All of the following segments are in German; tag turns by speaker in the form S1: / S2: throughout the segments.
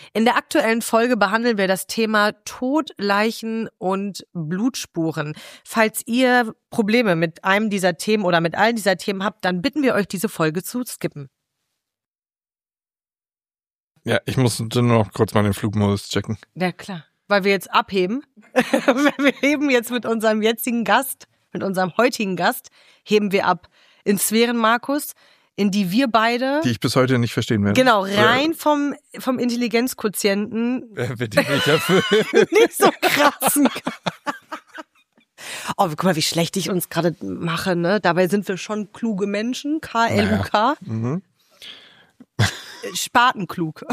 S1: In der aktuellen Folge behandeln wir das Thema Tod, Leichen und Blutspuren. Falls ihr Probleme mit einem dieser Themen oder mit allen dieser Themen habt, dann bitten wir euch, diese Folge zu skippen.
S2: Ja, ich muss nur noch kurz mal den Flugmodus checken.
S1: Ja, klar. Weil wir jetzt abheben. Wir heben jetzt mit unserem jetzigen Gast, mit unserem heutigen Gast, heben wir ab in Sphären, Markus, in die wir beide...
S2: Die ich bis heute nicht verstehen werde.
S1: Genau, rein vom Intelligenzquotienten...
S2: Wird die nicht erfüllen.
S1: nicht so krassen... Oh, guck mal, wie schlecht ich uns gerade mache, ne? Dabei sind wir schon kluge Menschen, K-L-U-K.
S2: Naja.
S1: Spatenklug.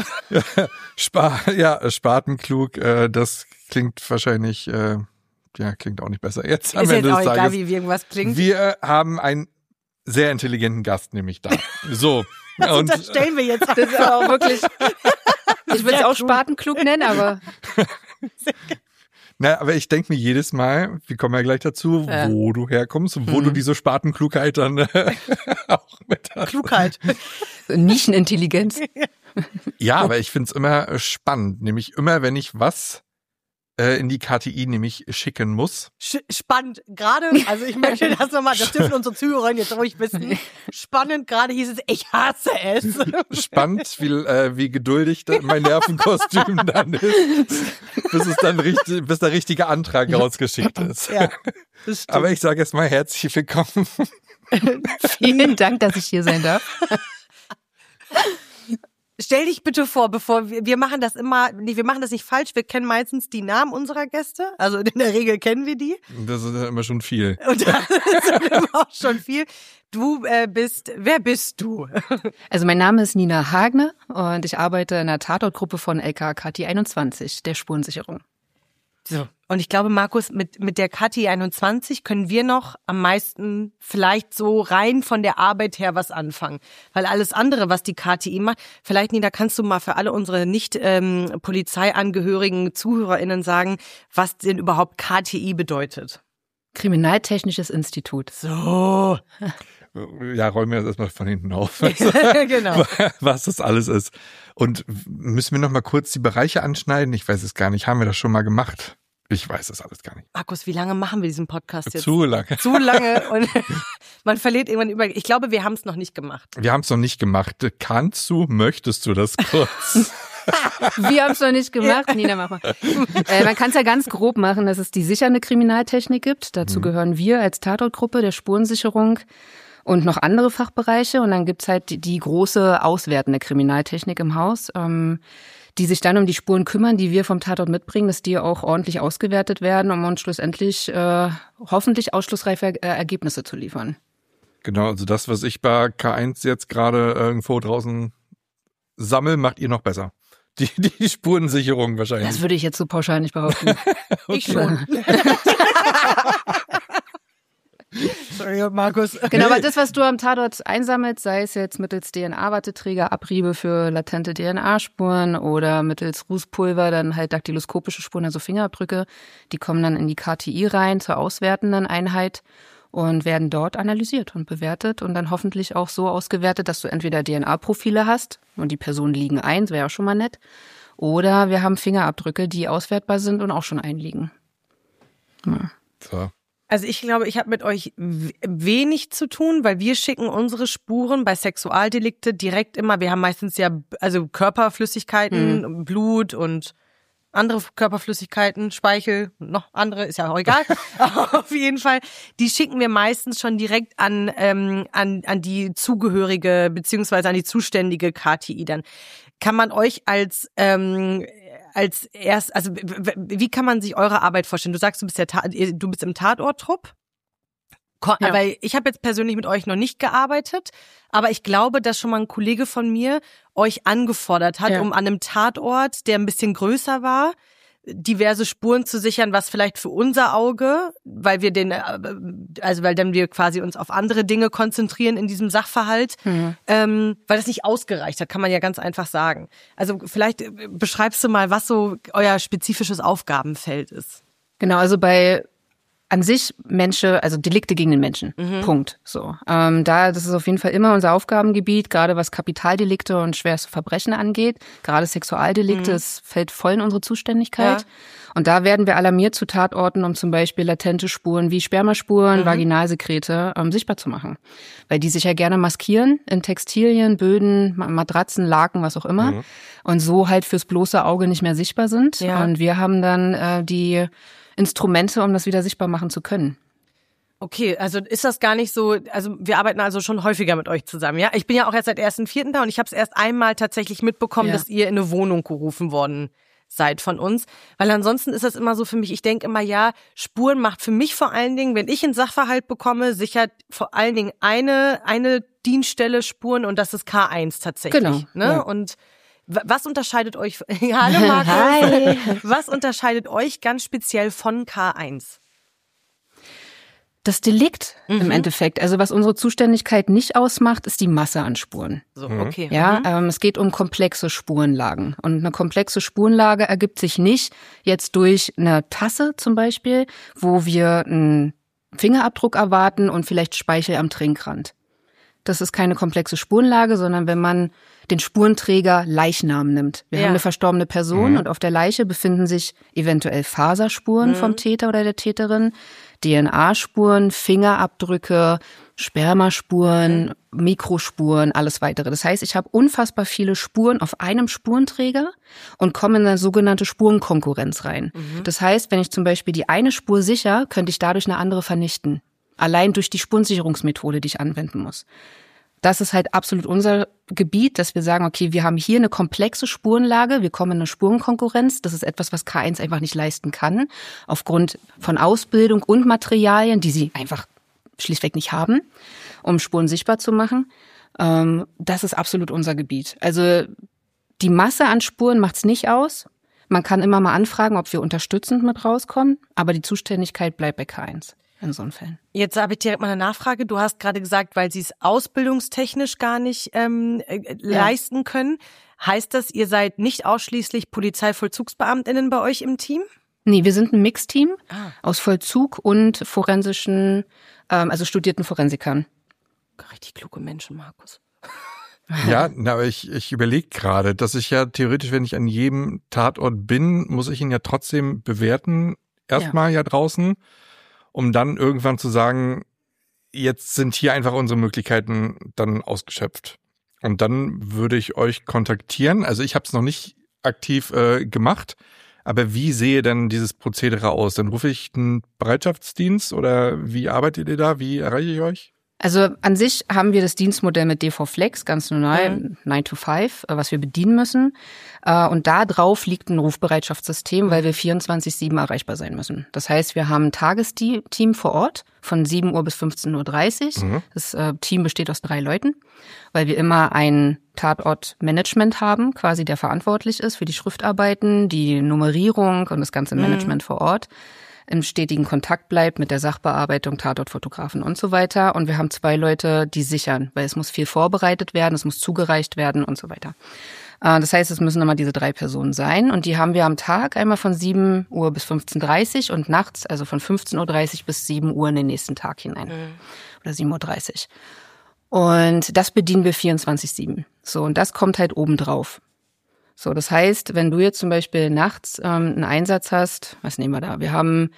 S2: Spatenklug, das klingt wahrscheinlich, klingt auch nicht besser. Jetzt am
S1: Ist
S2: Ende
S1: jetzt auch
S2: des
S1: egal,
S2: Tages.
S1: wie irgendwas klingt.
S2: Wir haben einen sehr intelligenten Gast nämlich da. So.
S1: Das unterstellen wir jetzt.
S3: Das ist auch wirklich, ich will es auch Spatenklug nennen, aber...
S2: Na, aber ich denke mir jedes Mal, wir kommen ja gleich dazu, wo du herkommst und wo du diese Spatenklugheit dann auch mit hast.
S1: Klugheit.
S3: Nischenintelligenz.
S2: Ja, aber ich find's immer spannend, nämlich immer, wenn ich was in die KTI nämlich schicken muss.
S1: Spannend. Gerade, also ich möchte das nochmal, das dürfen unsere Zuhörer jetzt ruhig wissen. Spannend, gerade hieß es, ich hasse es.
S2: Spannend, wie geduldig mein Nervenkostüm dann ist, bis der richtige Antrag rausgeschickt ist.
S1: Ja, das stimmt.
S2: Aber ich sage erst mal herzlich willkommen.
S3: Vielen Dank, dass ich hier sein darf.
S1: Stell dich bitte vor, bevor wir machen das immer, wir machen das nicht falsch, wir kennen meistens die Namen unserer Gäste, also in der Regel kennen wir die.
S2: Das ist ja immer schon viel.
S1: Und das ist immer auch schon viel. Wer bist du?
S3: Also mein Name ist Nina Hagner und ich arbeite in der Tatortgruppe von LK KT 21, der Spurensicherung.
S1: So. Und ich glaube, Markus, mit der KT 21 können wir noch am meisten vielleicht so rein von der Arbeit her was anfangen. Weil alles andere, was die KTI macht, vielleicht, Nina, kannst du mal für alle unsere nicht polizeiangehörigen ZuhörerInnen sagen, was denn überhaupt KTI bedeutet?
S3: Kriminaltechnisches Institut.
S1: So.
S2: Ja, räumen wir das erstmal von hinten auf.
S1: Genau.
S2: Was das alles ist. Und müssen wir noch mal kurz die Bereiche anschneiden? Ich weiß es gar nicht. Haben wir das schon mal gemacht? Ich weiß das alles gar nicht.
S1: Markus, wie lange machen wir diesen Podcast jetzt?
S2: Zu lange.
S1: Zu lange und man verliert irgendwann über. Ich glaube, wir haben es noch nicht gemacht.
S2: Wir haben es noch nicht gemacht. Möchtest du das kurz?
S3: Wir haben es noch nicht gemacht. Ja. Nina, mach mal. Man kann es ja ganz grob machen, dass es die sichernde Kriminaltechnik gibt. Dazu gehören wir als Tatortgruppe der Spurensicherung und noch andere Fachbereiche. Und dann gibt's halt die große auswertende Kriminaltechnik im Haus, die sich dann um die Spuren kümmern, die wir vom Tatort mitbringen, dass die auch ordentlich ausgewertet werden, um uns schlussendlich hoffentlich ausschlussreife Ergebnisse zu liefern.
S2: Genau, also das, was ich bei K1 jetzt gerade irgendwo draußen sammle, macht ihr noch besser. Die Spurensicherung wahrscheinlich.
S3: Das würde ich jetzt so pauschal nicht behaupten.
S2: Okay.
S1: Ich schon. Sorry, Markus.
S3: Genau, aber das, was du am Tatort einsammelst, sei es jetzt mittels DNA-Warteträger, Abriebe für latente DNA-Spuren oder mittels Rußpulver, dann halt daktyloskopische Spuren, also Fingerabdrücke, die kommen dann in die KTI rein zur auswertenden Einheit und werden dort analysiert und bewertet und dann hoffentlich auch so ausgewertet, dass du entweder DNA-Profile hast und die Personen liegen ein, das wäre auch schon mal nett, oder wir haben Fingerabdrücke, die auswertbar sind und auch schon einliegen. Ja.
S2: So.
S1: Also ich glaube, ich habe mit euch wenig zu tun, weil wir schicken unsere Spuren bei Sexualdelikte direkt immer, wir haben meistens ja also Körperflüssigkeiten, Blut und andere Körperflüssigkeiten, Speichel, noch andere, ist ja auch egal. Auf jeden Fall, die schicken wir meistens schon direkt an die zugehörige beziehungsweise an die zuständige KTI dann. Kann man euch als wie kann man sich eure Arbeit vorstellen? Du sagst, du bist im Tatorttrupp.
S3: Ja.
S1: Weil ich habe jetzt persönlich mit euch noch nicht gearbeitet, aber ich glaube, dass schon mal ein Kollege von mir euch angefordert hat, um an einem Tatort, der ein bisschen größer war, diverse Spuren zu sichern, was vielleicht für unser Auge, weil dann wir quasi uns auf andere Dinge konzentrieren in diesem Sachverhalt, weil das nicht ausgereicht hat, kann man ja ganz einfach sagen. Also vielleicht beschreibst du mal, was so euer spezifisches Aufgabenfeld ist.
S3: Genau, also bei an sich also Delikte gegen den Menschen. Punkt. So. Das ist auf jeden Fall immer unser Aufgabengebiet, gerade was Kapitaldelikte und schwerste Verbrechen angeht. Gerade Sexualdelikte, es fällt voll in unsere Zuständigkeit. Ja. Und da werden wir alarmiert zu Tatorten, um zum Beispiel latente Spuren wie Spermaspuren, Vaginalsekrete sichtbar zu machen. Weil die sich ja gerne maskieren in Textilien, Böden, Matratzen, Laken, was auch immer. Und so halt fürs bloße Auge nicht mehr sichtbar sind. Ja. Und wir haben dann die Instrumente, um das wieder sichtbar machen zu können.
S1: Okay, also ist das gar nicht so, also wir arbeiten also schon häufiger mit euch zusammen, ja? Ich bin ja auch erst seit 1.4. da und ich habe es erst einmal tatsächlich mitbekommen, dass ihr in eine Wohnung gerufen worden seid von uns. Weil ansonsten ist das immer so für mich, ich denke immer, ja, Spuren macht für mich vor allen Dingen, wenn ich einen Sachverhalt bekomme, sichert vor allen Dingen eine Dienststelle Spuren und das ist K1 tatsächlich.
S3: Genau.
S1: Ne?
S3: Ja.
S1: Und was unterscheidet euch, hallo Markus, hi. Was unterscheidet euch ganz speziell von K1?
S3: Das Delikt im Endeffekt, also was unsere Zuständigkeit nicht ausmacht, ist die Masse an Spuren.
S1: So, okay.
S3: Ja, es geht um komplexe Spurenlagen. Und eine komplexe Spurenlage ergibt sich nicht jetzt durch eine Tasse zum Beispiel, wo wir einen Fingerabdruck erwarten und vielleicht Speichel am Trinkrand. Das ist keine komplexe Spurenlage, sondern wenn man den Spurenträger Leichnam nimmt. Wir haben eine verstorbene Person und auf der Leiche befinden sich eventuell Faserspuren vom Täter oder der Täterin, DNA-Spuren, Fingerabdrücke, Spermaspuren, Mikrospuren, alles weitere. Das heißt, ich habe unfassbar viele Spuren auf einem Spurenträger und komme in eine sogenannte Spurenkonkurrenz rein. Das heißt, wenn ich zum Beispiel die eine Spur sichere, könnte ich dadurch eine andere vernichten. Allein durch die Spurensicherungsmethode, die ich anwenden muss. Das ist halt absolut unser Gebiet, dass wir sagen, okay, wir haben hier eine komplexe Spurenlage, wir kommen in eine Spurenkonkurrenz. Das ist etwas, was K1 einfach nicht leisten kann, aufgrund von Ausbildung und Materialien, die sie einfach schlichtweg nicht haben, um Spuren sichtbar zu machen. Das ist absolut unser Gebiet. Also die Masse an Spuren macht's nicht aus. Man kann immer mal anfragen, ob wir unterstützend mit rauskommen, aber die Zuständigkeit bleibt bei K1. In so einem Fällen.
S1: Jetzt habe ich direkt mal eine Nachfrage. Du hast gerade gesagt, weil sie es ausbildungstechnisch gar nicht leisten können. Heißt das, ihr seid nicht ausschließlich Polizeivollzugsbeamtinnen bei euch im Team?
S3: Nee, wir sind ein Mixteam aus Vollzug und forensischen, also studierten Forensikern.
S1: Richtig kluge Menschen, Markus.
S2: Ja, aber ich überlege gerade, dass ich ja theoretisch, wenn ich an jedem Tatort bin, muss ich ihn ja trotzdem bewerten. Erstmal ja draußen. Um dann irgendwann zu sagen, jetzt sind hier einfach unsere Möglichkeiten dann ausgeschöpft. Und dann würde ich euch kontaktieren. Also ich habe es noch nicht aktiv gemacht, aber wie sehe denn dieses Prozedere aus? Dann rufe ich einen Bereitschaftsdienst oder wie arbeitet ihr da? Wie erreiche ich euch?
S3: Also an sich haben wir das Dienstmodell mit DV Flex, ganz normal, 9 to 5, was wir bedienen müssen. Und da drauf liegt ein Rufbereitschaftssystem, weil wir 24/7 erreichbar sein müssen. Das heißt, wir haben ein Tagesteam vor Ort von 7 Uhr bis 15.30 Uhr. Das Team besteht aus 3 Leuten, weil wir immer ein Tatortmanagement haben, quasi der verantwortlich ist für die Schriftarbeiten, die Nummerierung und das ganze Management vor Ort. Im stetigen Kontakt bleibt mit der Sachbearbeitung, Tatortfotografen und so weiter. Und wir haben 2 Leute, die sichern, weil es muss viel vorbereitet werden, es muss zugereicht werden und so weiter. Das heißt, es müssen immer diese 3 Personen sein. Und die haben wir am Tag einmal von 7 Uhr bis 15.30 Uhr und nachts, also von 15.30 Uhr bis 7 Uhr in den nächsten Tag hinein. Oder 7.30 Uhr. Und das bedienen wir 24/7. So, und das kommt halt obendrauf. So, das heißt, wenn du jetzt zum Beispiel nachts einen Einsatz hast, was nehmen wir da? Wir haben,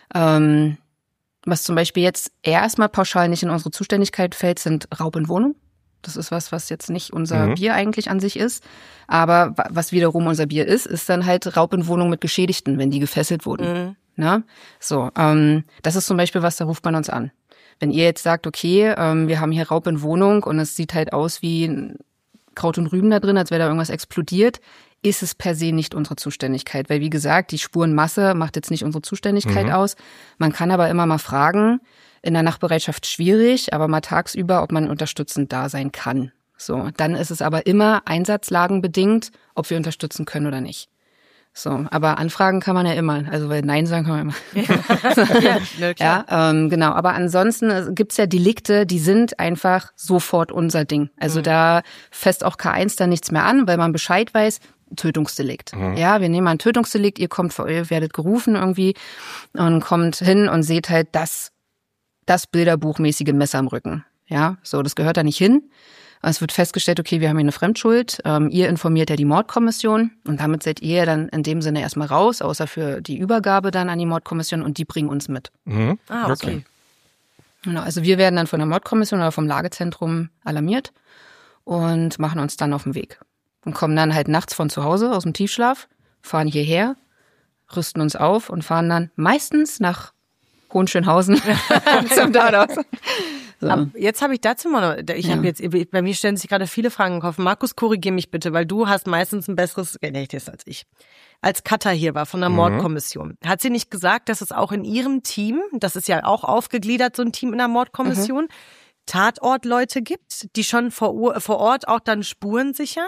S3: was zum Beispiel jetzt erstmal pauschal nicht in unsere Zuständigkeit fällt, sind Raub in Wohnung. Das ist was jetzt nicht unser Bier eigentlich an sich ist. Aber was wiederum unser Bier ist dann halt Raub in Wohnung mit Geschädigten, wenn die gefesselt wurden. Na? So, das ist zum Beispiel was, da ruft man uns an. Wenn ihr jetzt sagt, okay, wir haben hier Raub in Wohnung und es sieht halt aus wie Kraut und Rüben da drin, als wäre da irgendwas explodiert, ist es per se nicht unsere Zuständigkeit. Weil wie gesagt, die Spurenmasse macht jetzt nicht unsere Zuständigkeit aus. Man kann aber immer mal fragen, in der Nachtbereitschaft schwierig, aber mal tagsüber, ob man unterstützend da sein kann. So, dann ist es aber immer einsatzlagenbedingt, ob wir unterstützen können oder nicht. So, aber anfragen kann man ja immer, also weil Nein sagen kann man immer. Genau. Aber ansonsten gibt's ja Delikte, die sind einfach sofort unser Ding. Also da fässt auch K1 dann nichts mehr an, weil man Bescheid weiß, Tötungsdelikt. Ja, wir nehmen ein Tötungsdelikt, ihr werdet gerufen irgendwie und kommt hin und seht halt das bilderbuchmäßige Messer im Rücken. Ja, so, das gehört da nicht hin. Es wird festgestellt, okay, wir haben hier eine Fremdschuld. Ihr informiert ja die Mordkommission und damit seid ihr dann in dem Sinne erstmal raus, außer für die Übergabe dann an die Mordkommission und die bringen uns mit.
S1: Okay.
S3: Genau, also wir werden dann von der Mordkommission oder vom Lagezentrum alarmiert und machen uns dann auf den Weg. Und kommen dann halt nachts von zu Hause aus dem Tiefschlaf, fahren hierher, rüsten uns auf und fahren dann meistens nach Hohenschönhausen zum Tatort. So.
S1: Jetzt habe ich dazu mal noch, bei mir stellen sich gerade viele Fragen im Kopf. Markus, korrigier mich bitte, weil du hast meistens ein besseres Gedächtnis als ich. Als Cutter hier war von der Mordkommission. Hat sie nicht gesagt, dass es auch in ihrem Team, das ist ja auch aufgegliedert, so ein Team in der Mordkommission, Tatortleute gibt, die schon vor Ort auch dann Spuren sichern?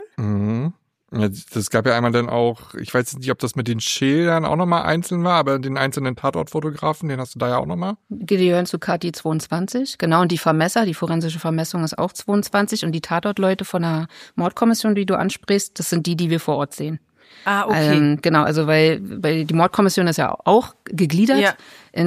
S2: Ja, das gab ja einmal dann auch, ich weiß nicht, ob das mit den Schildern auch nochmal einzeln war, aber den einzelnen Tatortfotografen, den hast du da ja auch nochmal.
S3: Die gehören zu Kati 22, genau, und die Vermesser, die forensische Vermessung ist auch 22 und die Tatortleute von der Mordkommission, die du ansprichst, das sind die wir vor Ort sehen.
S1: Ah, okay.
S3: Genau, also weil die Mordkommission ist ja auch gegliedert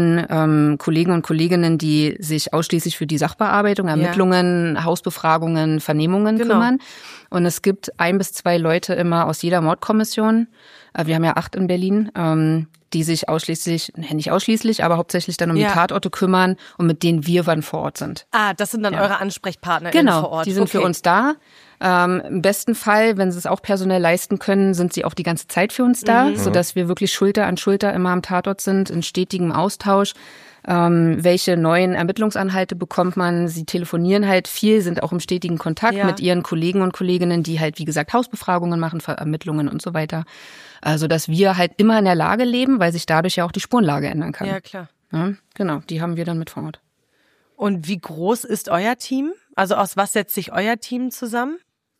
S3: in Kollegen und Kolleginnen, die sich ausschließlich für die Sachbearbeitung, Ermittlungen, Hausbefragungen, Vernehmungen kümmern. Und es gibt 1 bis 2 Leute immer aus jeder Mordkommission. Wir haben ja 8 in Berlin, die sich ausschließlich, nicht ausschließlich, aber hauptsächlich dann um die Tatorte kümmern und mit denen wir dann vor Ort sind.
S1: Ah, das sind dann eure Ansprechpartner vor Ort.
S3: Die sind für uns da. Im besten Fall, wenn sie es auch personell leisten können, sind sie auch die ganze Zeit für uns da, sodass wir wirklich Schulter an Schulter immer am Tatort sind, in stetigem Austausch. Welche neuen Ermittlungsanhalte bekommt man? Sie telefonieren halt viel, sind auch im stetigen Kontakt mit ihren Kollegen und Kolleginnen, die halt, wie gesagt, Hausbefragungen machen, Ermittlungen und so weiter. Also, dass wir halt immer in der Lage leben, weil sich dadurch ja auch die Spurenlage ändern kann.
S1: Ja, klar.
S3: Ja, genau, die haben wir dann mit vor Ort.
S1: Und wie groß ist euer Team? Also aus was setzt sich euer Team zusammen?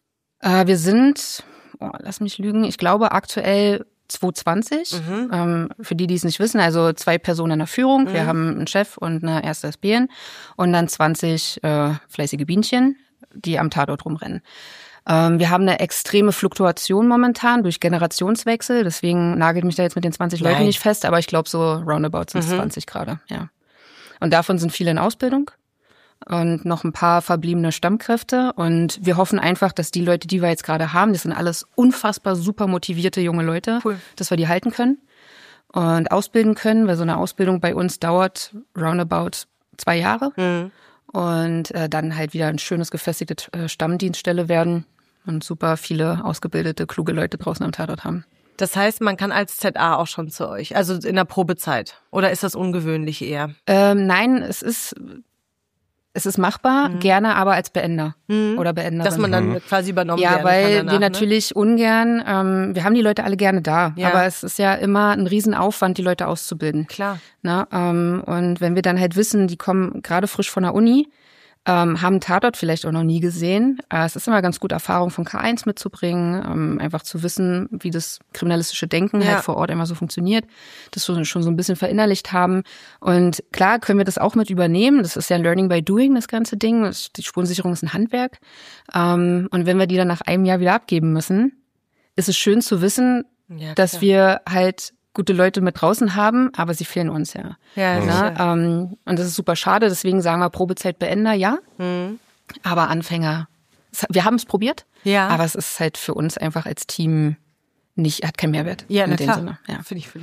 S3: Wir sind, lass mich lügen, ich glaube aktuell 220. Für die es nicht wissen, also 2 Personen in der Führung. Wir haben einen Chef und eine erste SBN und dann 20 fleißige Bienchen, die am Tatort rumrennen. Wir haben eine extreme Fluktuation momentan durch Generationswechsel, deswegen nagelt mich da jetzt mit den 20 Leuten nicht fest, aber ich glaube so roundabout sind es 20 gerade, ja. Und davon sind viele in Ausbildung und noch ein paar verbliebene Stammkräfte. Und wir hoffen einfach, dass die Leute, die wir jetzt gerade haben, das sind alles unfassbar super motivierte junge Leute, dass wir die halten können und ausbilden können, weil so eine Ausbildung bei uns dauert roundabout 2 Jahre. Und dann halt wieder ein schönes gefestigte Stammdienststelle werden und super viele ausgebildete, kluge Leute draußen am Tatort haben.
S1: Das heißt, man kann als ZA auch schon zu euch, also in der Probezeit. Oder ist das ungewöhnlich eher?
S3: Nein, es ist machbar, gerne aber als Beender oder Beenderin.
S1: Dass man dann quasi übernommen werden kann.
S3: Ja, weil
S1: danach,
S3: wir natürlich ungern, wir haben die Leute alle gerne da, aber es ist ja immer ein Riesenaufwand, die Leute auszubilden.
S1: Klar.
S3: Na, und wenn wir dann halt wissen, die kommen gerade frisch von der Uni, haben Tatort vielleicht auch noch nie gesehen. Es ist immer ganz gut, Erfahrung von K1 mitzubringen, einfach zu wissen, wie das kriminalistische Denken halt vor Ort immer so funktioniert, das wir schon so ein bisschen verinnerlicht haben. Und klar können wir das auch mit übernehmen. Das ist ja Learning by Doing, das ganze Ding. Die Spurensicherung ist ein Handwerk. Und wenn wir die dann nach einem Jahr wieder abgeben müssen, ist es schön zu wissen, dass wir halt gute Leute mit draußen haben, aber sie fehlen uns ja. Und das ist super schade, deswegen sagen wir Probezeit Beender, aber Anfänger, wir haben es probiert, aber es ist halt für uns einfach als Team hat keinen Mehrwert.
S1: Ja, in
S3: dem Sinne.
S1: Ja, finde ich,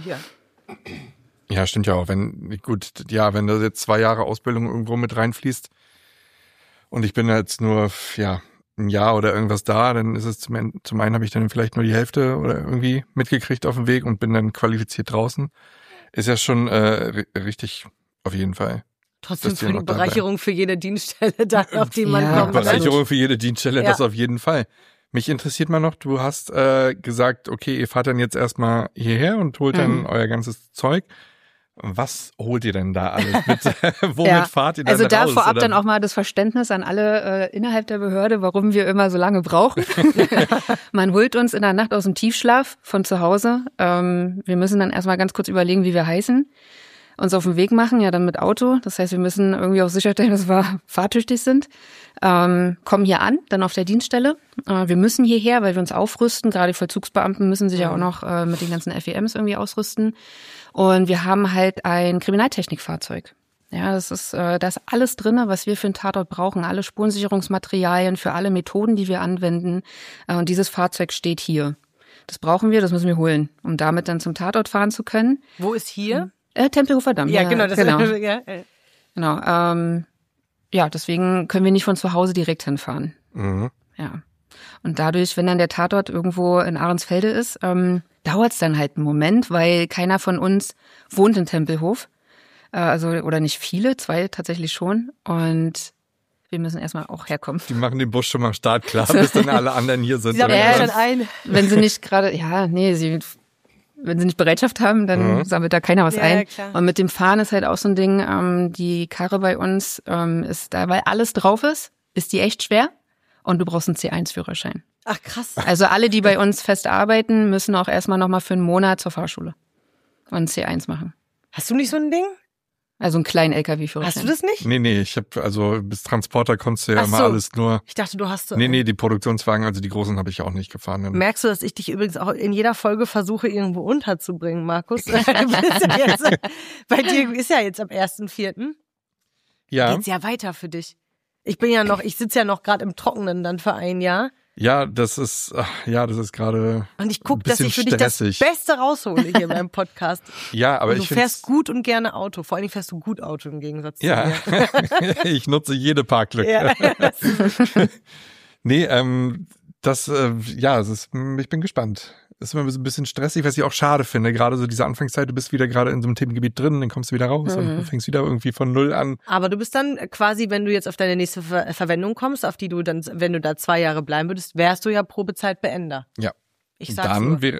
S2: Ja, stimmt ja auch. Wenn da jetzt 2 Jahre Ausbildung irgendwo mit reinfließt und ich bin jetzt nur, ein Jahr oder irgendwas da, dann ist es zum einen habe ich dann vielleicht nur die Hälfte oder irgendwie mitgekriegt auf dem Weg und bin dann qualifiziert draußen. Ist ja schon richtig auf jeden Fall.
S1: Trotzdem für die Bereicherung für jede Dienststelle, da, auf die man kommt.
S2: Bereicherung für jede Dienststelle, das auf jeden Fall. Mich interessiert mal noch, du hast gesagt, okay, ihr fahrt dann jetzt erstmal hierher und holt dann euer ganzes Zeug. Was holt ihr denn da alles mit? Womit fahrt ihr dann raus?
S3: Also da vorab dann auch mal das Verständnis an alle innerhalb der Behörde, warum wir immer so lange brauchen. Man holt uns in der Nacht aus dem Tiefschlaf von zu Hause. Wir müssen dann erstmal ganz kurz überlegen, wie wir heißen. uns auf den Weg machen, ja dann mit Auto. Das heißt, wir müssen irgendwie auch sicherstellen, dass wir fahrtüchtig sind. Kommen hier an, dann auf der Dienststelle. Wir müssen hierher, weil wir uns aufrüsten. Gerade die Vollzugsbeamten müssen sich ja auch noch mit den ganzen FEMs irgendwie ausrüsten. Und wir haben halt ein Kriminaltechnikfahrzeug. Ja, da ist alles drin, was wir für einen Tatort brauchen. Alle Spurensicherungsmaterialien für alle Methoden, die wir anwenden. Und dieses Fahrzeug steht hier. Das brauchen wir, das müssen wir holen, um damit dann zum Tatort fahren zu können.
S1: Wo ist hier?
S3: Tempelhofer Damm.
S1: Ja, genau.
S3: Genau. Ja, deswegen können wir nicht von zu Hause direkt hinfahren.
S2: Mhm.
S3: Ja. Und dadurch, wenn dann der Tatort irgendwo in Ahrensfelde ist, dauert es dann halt einen Moment, weil keiner von uns wohnt in Tempelhof. Oder nicht viele, 2 tatsächlich schon. Und wir müssen erstmal auch herkommen.
S2: Die machen den Bus schon mal startklar, bis dann alle anderen hier sind.
S1: Sie sammeln schon ein.
S3: Wenn sie nicht gerade, wenn sie nicht Bereitschaft haben, dann sammelt da keiner was ein.
S1: Ja,
S3: und mit dem Fahren ist halt auch so ein Ding, die Karre bei uns ist da, weil alles drauf ist die echt schwer und du brauchst einen C1-Führerschein.
S1: Ach krass.
S3: Also alle, die bei uns fest arbeiten, müssen auch erstmal nochmal für einen Monat zur Fahrschule und einen C1 machen.
S1: Hast du nicht so ein Ding?
S3: Also einen kleinen LKW-Führerschein.
S1: Hast du das nicht?
S2: Nee, ich habe bis Transporter konntest du ja immer alles nur.
S1: Ich dachte, du hast so.
S2: Nee, die Produktionswagen, also die großen habe ich auch nicht gefahren.
S1: Merkst du, dass ich dich übrigens auch in jeder Folge versuche, irgendwo unterzubringen, Markus? Bei dir ist ja jetzt am 1.4.
S2: Ja.
S1: Geht's ja weiter für dich. Ich sitze ja noch gerade im Trockenen dann für ein Jahr.
S2: Ja, das ist gerade.
S1: Und ich gucke, dass ich für dich das Beste raushole hier beim Podcast.
S2: Ja, aber
S1: und du fährst gut und gerne Auto. Vor allem fährst du gut Auto im Gegensatz zu mir.
S2: Ja, ich nutze jede Parklücke.
S1: Ja.
S2: Nee, ich bin gespannt. Ist immer ein bisschen stressig, was ich auch schade finde. Gerade so diese Anfangszeit, du bist wieder gerade in so einem Themengebiet drin, dann kommst du wieder raus und fängst wieder irgendwie von Null an.
S1: Aber du bist dann quasi, wenn du jetzt auf deine nächste Verwendung kommst, auf die du dann, wenn du da 2 Jahre bleiben würdest, wärst du ja Probezeitbeender.
S2: Ja.
S1: Ich sag's
S2: dann
S1: nur.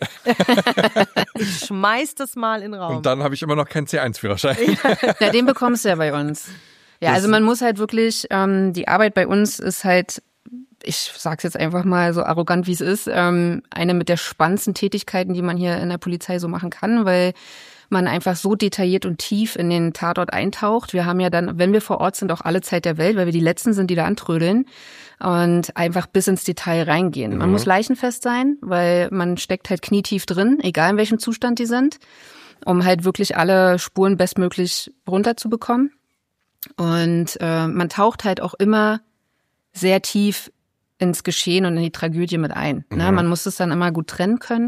S1: Ich schmeiß das mal in den Raum.
S2: Und dann habe ich immer noch keinen C1-Führerschein.
S3: Ja, den bekommst du ja bei uns. Ja, also man muss halt wirklich, die Arbeit bei uns ist halt, ich sag's jetzt einfach mal so arrogant, wie es ist, eine mit der spannendsten Tätigkeiten, die man hier in der Polizei so machen kann, weil man einfach so detailliert und tief in den Tatort eintaucht. Wir haben ja dann, wenn wir vor Ort sind, auch alle Zeit der Welt, weil wir die Letzten sind, die da antrödeln und einfach bis ins Detail reingehen. Man muss leichenfest sein, weil man steckt halt knietief drin, egal in welchem Zustand die sind, um halt wirklich alle Spuren bestmöglich runterzubekommen. Und man taucht halt auch immer sehr tief ins Geschehen und in die Tragödie mit ein. Ne? Man muss es dann immer gut trennen können.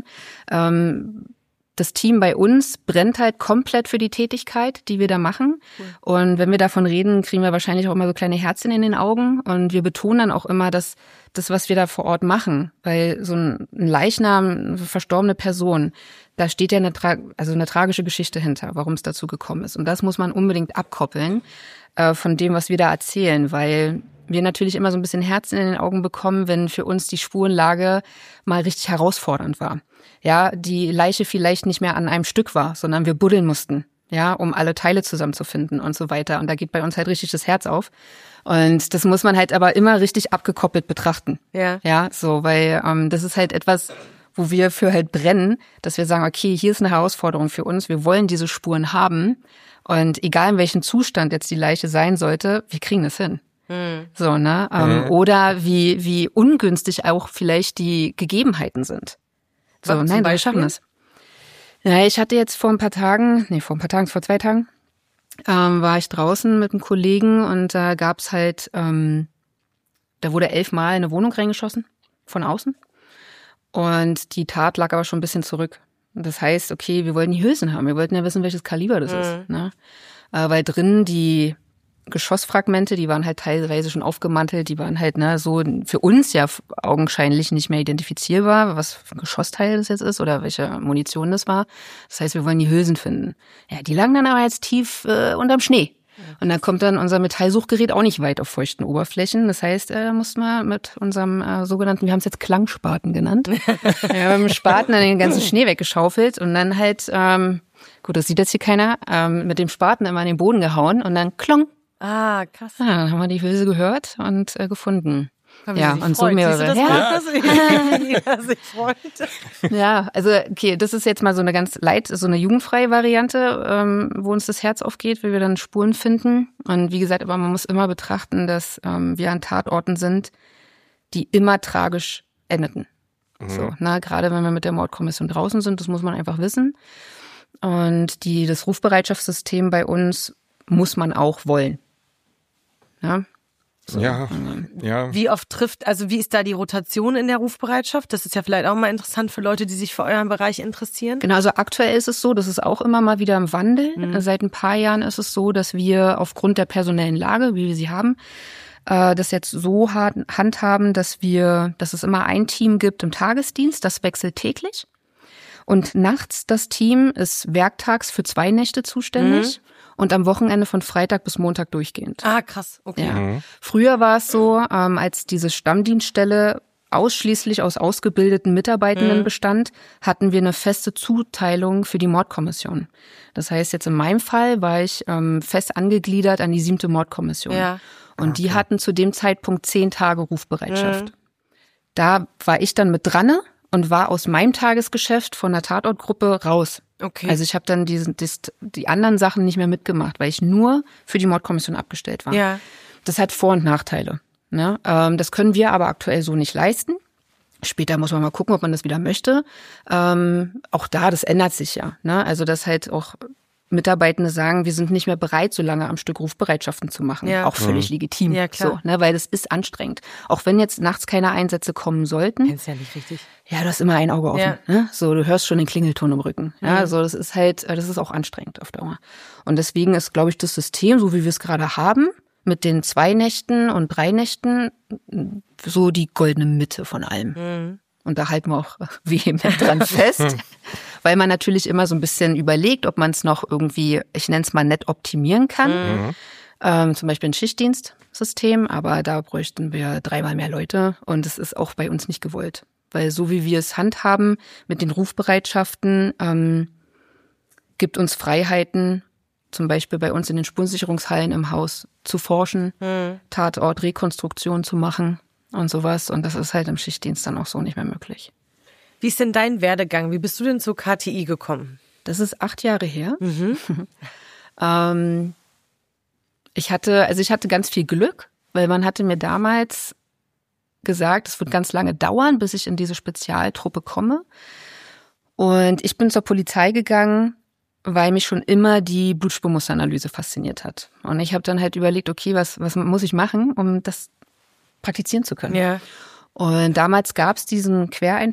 S3: Das Team bei uns brennt halt komplett für die Tätigkeit, die wir da machen. Cool. Und wenn wir davon reden, kriegen wir wahrscheinlich auch immer so kleine Herzchen in den Augen. Und wir betonen dann auch immer, dass das, was wir da vor Ort machen, weil so ein Leichnam, eine verstorbene Person, da steht ja eine tragische Geschichte hinter, warum es dazu gekommen ist. Und das muss man unbedingt abkoppeln von dem, was wir da erzählen, weil wir natürlich immer so ein bisschen Herzen in den Augen bekommen, wenn für uns die Spurenlage mal richtig herausfordernd war. Ja, die Leiche vielleicht nicht mehr an einem Stück war, sondern wir buddeln mussten, ja, um alle Teile zusammenzufinden und so weiter. Und da geht bei uns halt richtig das Herz auf. Und das muss man halt aber immer richtig abgekoppelt betrachten.
S1: Ja.
S3: Ja, so, weil das ist halt etwas, wo wir für halt brennen, dass wir sagen, okay, hier ist eine Herausforderung für uns, wir wollen diese Spuren haben. Und egal in welchem Zustand jetzt die Leiche sein sollte, wir kriegen das hin. So, ne? Oder wie ungünstig auch vielleicht die Gegebenheiten sind. So, nein, wir schaffen das. Ja, ich hatte jetzt vor 2 Tagen, war ich draußen mit einem Kollegen und da gab's halt, da wurde 11 Mal in eine Wohnung reingeschossen, von außen. Und die Tat lag aber schon ein bisschen zurück. Und das heißt, okay, wir wollten die Hülsen haben, wir wollten ja wissen, welches Kaliber das ist. Ne? Weil drin die Geschossfragmente, die waren halt teilweise schon aufgemantelt, die waren halt so für uns ja augenscheinlich nicht mehr identifizierbar, was für ein Geschossteil das jetzt ist oder welche Munition das war. Das heißt, wir wollen die Hülsen finden. Ja, die lagen dann aber jetzt tief unterm Schnee. Und dann kommt dann unser Metallsuchgerät auch nicht weit auf feuchten Oberflächen. Das heißt, da mussten wir mit unserem sogenannten, wir haben es jetzt Klangspaten genannt, wir haben mit dem Spaten dann den ganzen Schnee weggeschaufelt und dann halt, gut, das sieht jetzt hier keiner, mit dem Spaten immer in den Boden gehauen und dann klong.
S1: Ah, krass.
S3: Ja, dann haben wir die Hülse gehört und gefunden. Ja, und so mehrere.
S1: Ja, sich freut.
S3: Ja, also okay, das ist jetzt mal so eine ganz so eine jugendfreie Variante, wo uns das Herz aufgeht, weil wir dann Spuren finden. Und wie gesagt, aber man muss immer betrachten, dass wir an Tatorten sind, die immer tragisch endeten. So, gerade wenn wir mit der Mordkommission draußen sind, das muss man einfach wissen. Und das Rufbereitschaftssystem bei uns muss man auch wollen. Ja. So.
S2: Ja.
S1: Wie wie ist da die Rotation in der Rufbereitschaft? Das ist ja vielleicht auch mal interessant für Leute, die sich für euren Bereich interessieren.
S3: Genau, also aktuell ist es so, das ist auch immer mal wieder im Wandel. Seit ein paar Jahren ist es so, dass wir aufgrund der personellen Lage, wie wir sie haben, das jetzt so handhaben, dass es immer ein Team gibt im Tagesdienst, das wechselt täglich. Und nachts das Team ist werktags für 2 Nächte zuständig. Und am Wochenende von Freitag bis Montag durchgehend.
S1: Ah, krass, okay.
S3: Ja. Früher war es so, als diese Stammdienststelle ausschließlich aus ausgebildeten Mitarbeitenden bestand, hatten wir eine feste Zuteilung für die Mordkommission. Das heißt, jetzt in meinem Fall war ich fest angegliedert an die 7. Mordkommission. Ja. Und die hatten zu dem Zeitpunkt 10 Tage Rufbereitschaft. Da war ich dann mit dran und war aus meinem Tagesgeschäft von der Tatortgruppe raus.
S1: Okay.
S3: Also ich habe dann die anderen Sachen nicht mehr mitgemacht, weil ich nur für die Mordkommission abgestellt war.
S1: Ja.
S3: Das hat Vor- und Nachteile. Ne? Das können wir aber aktuell so nicht leisten. Später muss man mal gucken, ob man das wieder möchte. Auch das ändert sich ja. Ne? Also dass halt auch Mitarbeitende sagen, wir sind nicht mehr bereit, so lange am Stück Rufbereitschaften zu machen. Ja. Auch völlig legitim.
S1: Ja, klar.
S3: So, ne? Weil das ist anstrengend. Auch wenn jetzt nachts keine Einsätze kommen sollten.
S1: Kennst ja nicht richtig.
S3: Ja, du hast immer ein Auge offen. Ja. Ne? So, du hörst schon den Klingelton im Rücken. Ja, so, das ist auch anstrengend auf Dauer. Und deswegen ist, glaube ich, das System, so wie wir es gerade haben, mit den 2 Nächten und 3 Nächten, so die goldene Mitte von allem. Und da halten wir auch vehement dran fest, weil man natürlich immer so ein bisschen überlegt, ob man es noch irgendwie, ich nenne es mal nett, optimieren kann. Zum Beispiel ein Schichtdienstsystem, aber da bräuchten wir 3-mal mehr Leute und es ist auch bei uns nicht gewollt. Weil so wie wir es handhaben mit den Rufbereitschaften, gibt uns Freiheiten, zum Beispiel bei uns in den Spurensicherungshallen im Haus zu forschen, Tatortrekonstruktion zu machen und sowas. Und das ist halt im Schichtdienst dann auch so nicht mehr möglich.
S1: Wie ist denn dein Werdegang? Wie bist du denn zur KTI gekommen?
S3: Das ist 8 Jahre her. Ich hatte ganz viel Glück, weil man hatte mir damals gesagt, es wird ganz lange dauern, bis ich in diese Spezialtruppe komme. Und ich bin zur Polizei gegangen, weil mich schon immer die Blutspurmusteranalyse fasziniert hat. Und ich habe dann halt überlegt, okay, was muss ich machen, um das praktizieren zu können?
S1: Ja.
S3: Und damals gab es diesen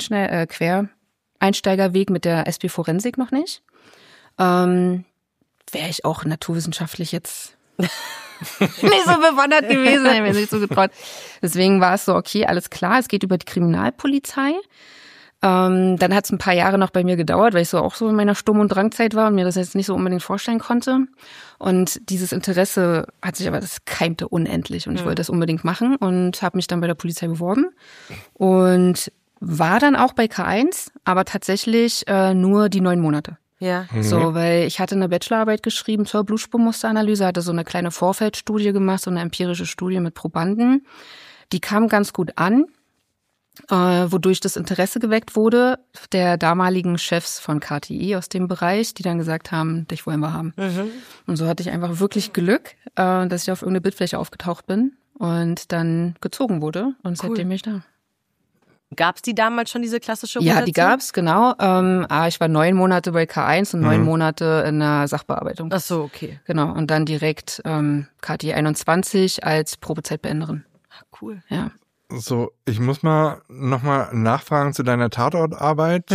S3: Quereinsteigerweg mit der SP Forensik noch nicht. Wäre ich auch naturwissenschaftlich jetzt nicht so bewandert gewesen, hätte mir nicht so getraut. Deswegen war es so, okay, alles klar, es geht über die Kriminalpolizei. Dann hat es ein paar Jahre noch bei mir gedauert, weil ich so auch so in meiner Sturm- und Drangzeit war und mir das jetzt nicht so unbedingt vorstellen konnte. Und dieses Interesse das keimte unendlich und ich wollte das unbedingt machen und habe mich dann bei der Polizei beworben und war dann auch bei K1, aber tatsächlich nur die 9 Monate.
S1: Ja.
S3: So, weil ich hatte eine Bachelorarbeit geschrieben zur Blutspurmusteranalyse, hatte so eine kleine Vorfeldstudie gemacht, so eine empirische Studie mit Probanden. Die kam ganz gut an. Wodurch das Interesse geweckt wurde der damaligen Chefs von KTI aus dem Bereich, die dann gesagt haben, dich wollen wir haben. Und so hatte ich einfach wirklich Glück, dass ich auf irgendeine Bildfläche aufgetaucht bin und dann gezogen wurde und seitdem bin ich da.
S1: Gab's die damals schon, diese klassische Rotation?
S3: Ja, die gab's, genau. Ich war 9 Monate bei K1 und 9 Monate in der Sachbearbeitung.
S1: Ach so, okay.
S3: Genau, und dann direkt KTI 21 als Probezeit-Beenderin.
S1: Cool.
S3: Ja.
S2: So, ich muss mal nochmal nachfragen zu deiner Tatortarbeit.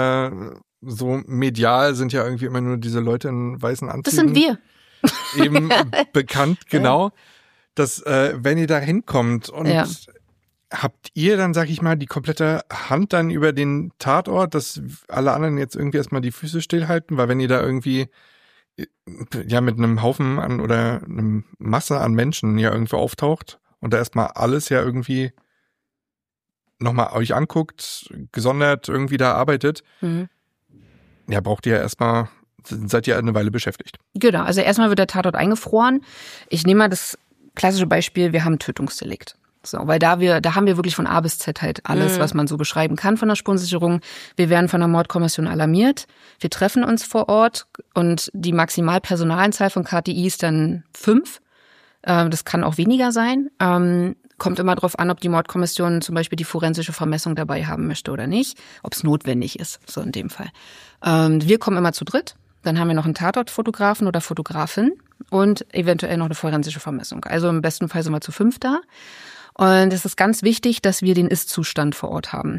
S2: So medial sind ja irgendwie immer nur diese Leute in weißen Anzügen.
S3: Das sind wir.
S2: Eben bekannt, genau. Dass, wenn ihr da hinkommt und habt ihr dann, sag ich mal, die komplette Hand dann über den Tatort, dass alle anderen jetzt irgendwie erstmal die Füße stillhalten? Weil wenn ihr da irgendwie ja mit einem Haufen an oder einem Masse an Menschen ja irgendwo auftaucht und da erstmal alles ja irgendwie nochmal euch anguckt, gesondert irgendwie da arbeitet, ja, braucht ihr ja erstmal, seid ihr eine Weile beschäftigt.
S3: Genau, also erstmal wird der Tatort eingefroren. Ich nehme mal das klassische Beispiel, wir haben ein Tötungsdelikt. So, weil da haben wir wirklich von A bis Z halt alles, was man so beschreiben kann von der Spurensicherung. Wir werden von der Mordkommission alarmiert. Wir treffen uns vor Ort und die Maximalpersonalzahl von KTI ist dann 5. Das kann auch weniger sein. Kommt immer darauf an, ob die Mordkommission zum Beispiel die forensische Vermessung dabei haben möchte oder nicht, ob es notwendig ist, so in dem Fall. Wir kommen immer zu dritt. Dann haben wir noch einen Tatortfotografen oder Fotografin und eventuell noch eine forensische Vermessung. Also im besten Fall sind wir zu 5 da. Und es ist ganz wichtig, dass wir den Ist-Zustand vor Ort haben.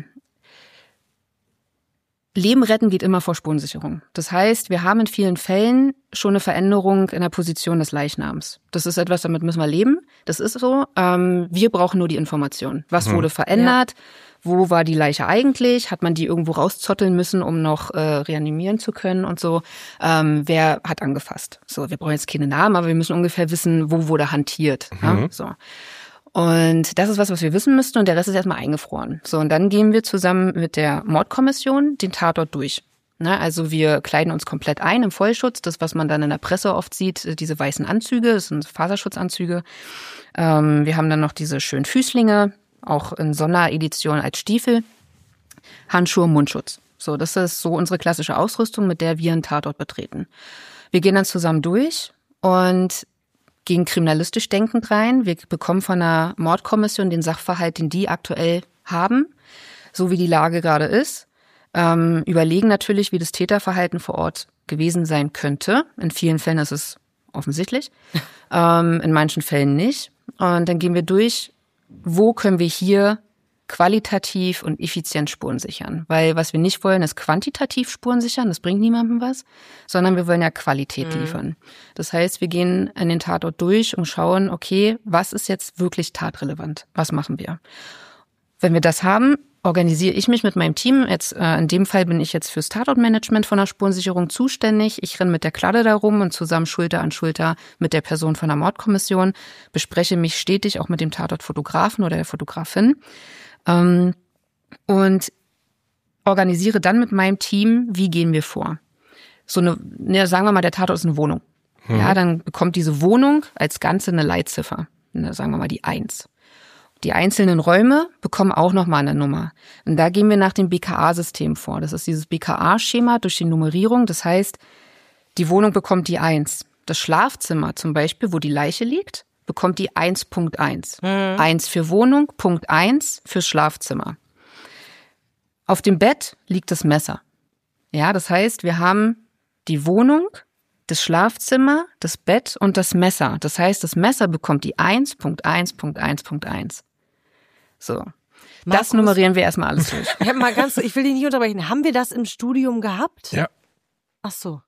S3: Leben retten geht immer vor Spurensicherung. Das heißt, wir haben in vielen Fällen schon eine Veränderung in der Position des Leichnams. Das ist etwas, damit müssen wir leben. Das ist so. Wir brauchen nur die Information. Was wurde verändert? Ja. Wo war die Leiche eigentlich? Hat man die irgendwo rauszotteln müssen, um noch reanimieren zu können und so? Wer hat angefasst? So, wir brauchen jetzt keine Namen, aber wir müssen ungefähr wissen, wo wurde hantiert. Ja? So. Und das ist was wir wissen müssten und der Rest ist erstmal eingefroren. So, und dann gehen wir zusammen mit der Mordkommission den Tatort durch. Ne, also wir kleiden uns komplett ein im Vollschutz, das, was man dann in der Presse oft sieht, diese weißen Anzüge, das sind Faserschutzanzüge. Wir haben dann noch diese schönen Füßlinge, auch in Sonderedition als Stiefel, Handschuhe, Mundschutz. So, das ist so unsere klassische Ausrüstung, mit der wir einen Tatort betreten. Wir gehen dann zusammen durch und gehen kriminalistisch denkend rein. Wir bekommen von der Mordkommission den Sachverhalt, den die aktuell haben, so wie die Lage gerade ist. Überlegen natürlich, wie das Täterverhalten vor Ort gewesen sein könnte. In vielen Fällen ist es offensichtlich, in manchen Fällen nicht. Und dann gehen wir durch, wo können wir hier qualitativ und effizient Spuren sichern. Weil was wir nicht wollen, ist quantitativ Spuren sichern, das bringt niemandem was, sondern wir wollen ja Qualität liefern. Das heißt, wir gehen an den Tatort durch und schauen, okay, was ist jetzt wirklich tatrelevant? Was machen wir? Wenn wir das haben, organisiere ich mich mit meinem Team. Jetzt in dem Fall bin ich jetzt fürs Tatortmanagement von der Spurensicherung zuständig. Ich renne mit der Kladde da rum und zusammen Schulter an Schulter mit der Person von der Mordkommission, bespreche mich stetig auch mit dem Tatortfotografen oder der Fotografin. Und organisiere dann mit meinem Team, wie gehen wir vor. So sagen wir mal, der Tatort ist eine Wohnung. Ja, dann bekommt diese Wohnung als Ganze eine Leitziffer. Sagen wir mal die 1. Die einzelnen Räume bekommen auch nochmal eine Nummer. Und da gehen wir nach dem BKA-System vor. Das ist dieses BKA-Schema durch die Nummerierung. Das heißt, die Wohnung bekommt die 1. Das Schlafzimmer zum Beispiel, wo die Leiche liegt, bekommt die 1.1. 1 für Wohnung, Punkt 1 fürs Schlafzimmer. Auf dem Bett liegt das Messer. Ja, das heißt, wir haben die Wohnung, das Schlafzimmer, das Bett und das Messer. Das heißt, das Messer bekommt die 1.1.1.1. So. Markus, das nummerieren wir erstmal alles durch.
S1: Ich will dich nicht unterbrechen. Haben wir das im Studium gehabt?
S2: Ja.
S1: Ach so.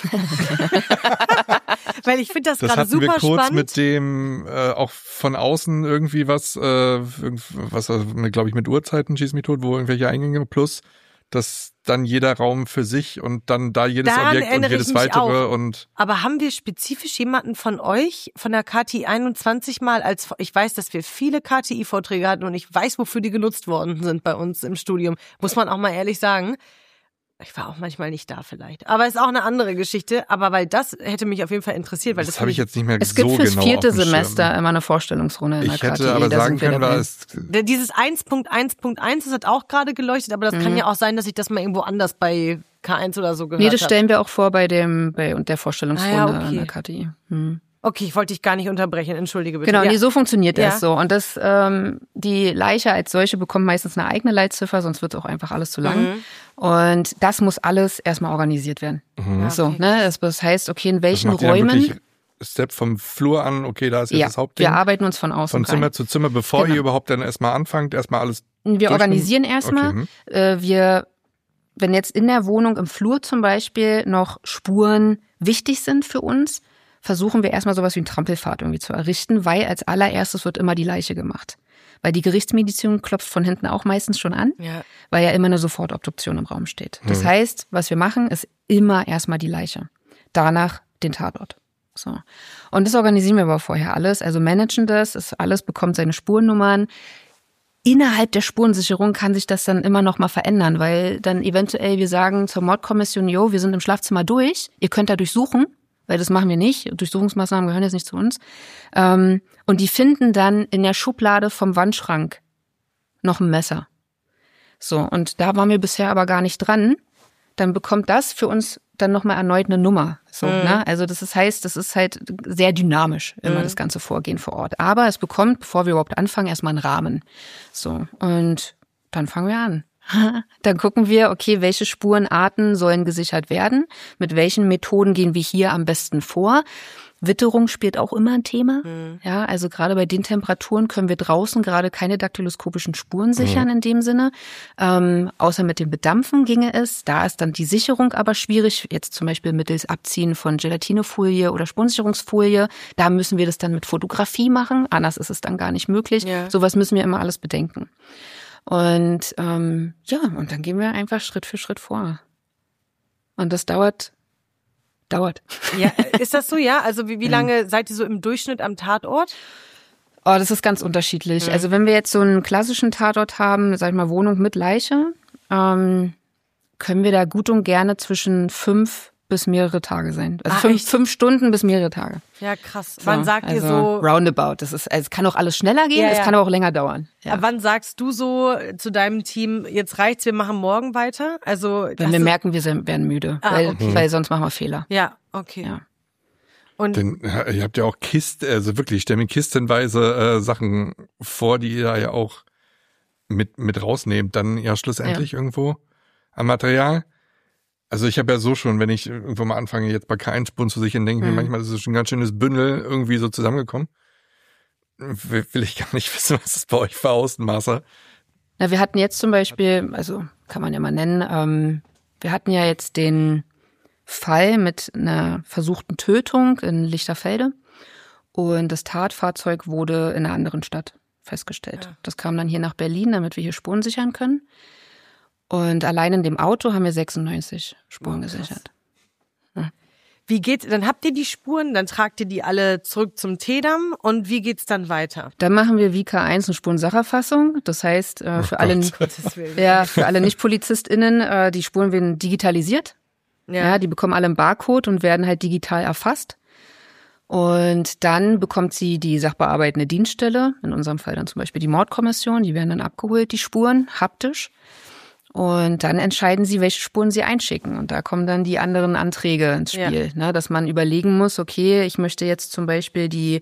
S1: Weil ich finde das gerade super spannend.
S2: Das hatten wir kurz mit dem auch von außen irgendwie was glaube ich mit Uhrzeiten, schieß mich tot, wo irgendwelche Eingänge plus, dass dann jeder Raum für sich und dann da jedes Objekt und jedes weitere und.
S1: Aber haben wir spezifisch jemanden von euch, von der KTI 21 mal ich weiß, dass wir viele KTI-Vorträge hatten und ich weiß, wofür die genutzt worden sind bei uns im Studium, muss man auch mal ehrlich sagen. Ich war auch manchmal nicht da vielleicht. Aber ist auch eine andere Geschichte. Aber weil das hätte mich auf jeden Fall interessiert. Weil das
S2: habe ich jetzt nicht mehr so
S3: Es
S2: genau
S3: gibt fürs 4. Semester immer eine Vorstellungsrunde in der KTI.
S2: Ich hätte aber sagen können,
S1: dieses 1.1.1, das hat auch gerade geleuchtet. Aber das kann ja auch sein, dass ich das mal irgendwo anders bei K1 oder so gehört habe.
S3: Nee, das stellen wir auch vor bei der Vorstellungsrunde in der KTI.
S1: Okay, ich wollte dich gar nicht unterbrechen, entschuldige bitte.
S3: Genau, nee, so funktioniert das so. Und die Leiche als solche bekommt meistens eine eigene Leitziffer, sonst wird es auch einfach alles zu lang. Und das muss alles erstmal organisiert werden. So, ne? Das heißt, okay, in welchen Räumen.
S2: Step vom Flur an, okay, da ist jetzt das Hauptding.
S3: Wir arbeiten uns von außen
S2: von Zimmer zu Zimmer, bevor ihr überhaupt dann erstmal anfangt, erstmal alles.
S3: Wir organisieren erstmal. Okay. Wenn jetzt in der Wohnung im Flur zum Beispiel noch Spuren wichtig sind für uns, versuchen wir erstmal sowas wie einen Trampelpfad irgendwie zu errichten, weil als allererstes wird immer die Leiche gemacht. Weil die Gerichtsmedizin klopft von hinten auch meistens schon an, weil ja immer eine Sofortobduktion im Raum steht. Das heißt, was wir machen, ist immer erstmal die Leiche. Danach den Tatort. So. Und das organisieren wir aber vorher alles, also managen das, alles bekommt seine Spurennummern. Innerhalb der Spurensicherung kann sich das dann immer noch mal verändern, weil dann eventuell wir sagen zur Mordkommission, wir sind im Schlafzimmer durch, ihr könnt da durchsuchen. weil das machen wir nicht. Durchsuchungsmaßnahmen gehören jetzt nicht zu uns. Und die finden dann in der Schublade vom Wandschrank noch ein Messer. So, und da waren wir bisher aber gar nicht dran. Dann bekommt das für uns dann nochmal erneut eine Nummer. So, ne? Also das heißt, das ist halt sehr dynamisch, immer das ganze Vorgehen vor Ort. Aber es bekommt, bevor wir überhaupt anfangen, erstmal einen Rahmen. So, und dann fangen wir an. Dann gucken wir, okay, welche Spurenarten sollen gesichert werden? Mit welchen Methoden gehen wir hier am besten vor? Witterung spielt auch immer ein Thema. Ja, also gerade bei den Temperaturen können wir draußen gerade keine daktyloskopischen Spuren sichern in dem Sinne. Außer mit dem Bedampfen ginge es. Da ist dann die Sicherung aber schwierig. Jetzt zum Beispiel mittels Abziehen von Gelatinefolie oder Spurensicherungsfolie. Da müssen wir das dann mit Fotografie machen. Anders ist es dann gar nicht möglich. Ja. Sowas müssen wir immer alles bedenken. Und und dann gehen wir einfach Schritt für Schritt vor. Und das dauert.
S1: Ja, ist das so, ja? Also wie lange seid ihr so im Durchschnitt am Tatort?
S3: Oh, das ist ganz unterschiedlich. Also wenn wir jetzt so einen klassischen Tatort haben, sag ich mal Wohnung mit Leiche, können wir da gut und gerne zwischen 5 bis mehrere Tage sein. Also 5 Stunden bis mehrere Tage.
S1: Ja, krass.
S3: So,
S1: Wann sagt ihr so?
S3: Roundabout. Das ist, also es kann auch alles schneller gehen, es kann aber auch länger dauern. Ja.
S1: Aber wann sagst du so zu deinem Team, jetzt reicht's, wir machen morgen weiter? Also
S3: wenn wir merken, wir werden müde, weil sonst machen wir Fehler.
S1: Ja, okay.
S3: Ja.
S1: Und
S2: denn ihr habt ja auch also wirklich, stell mir kistenweise Sachen vor, die ihr ja auch mit rausnehmt, dann ja schlussendlich irgendwo am Material. Also ich habe ja so schon, wenn ich irgendwo mal anfange, jetzt bei K1-Spuren zu sichern, denke ich mir manchmal, das ist schon ein ganz schönes Bündel irgendwie so zusammengekommen. Will ich gar nicht wissen, was das bei euch für Ausmaße.
S3: Na, wir hatten jetzt zum Beispiel, also kann man ja mal nennen, wir hatten ja jetzt den Fall mit einer versuchten Tötung in Lichterfelde und das Tatfahrzeug wurde in einer anderen Stadt festgestellt. Ja. Das kam dann hier nach Berlin, damit wir hier Spuren sichern können. Und allein in dem Auto haben wir 96 Spuren gesichert. Ja.
S1: Wie geht's? Dann habt ihr die Spuren, dann tragt ihr die alle zurück zum T-Damm und wie geht's dann weiter?
S3: Dann machen wir wie K1 eine Spurensacherfassung. Das heißt, für alle Nicht-PolizistInnen, die Spuren werden digitalisiert. Ja, die bekommen alle einen Barcode und werden halt digital erfasst. Und dann bekommt sie die sachbearbeitende Dienststelle, in unserem Fall dann zum Beispiel die Mordkommission, die werden dann abgeholt, die Spuren, haptisch. Und dann entscheiden sie, welche Spuren sie einschicken. Und da kommen dann die anderen Anträge ins Spiel, ne? Dass man überlegen muss, okay, ich möchte jetzt zum Beispiel die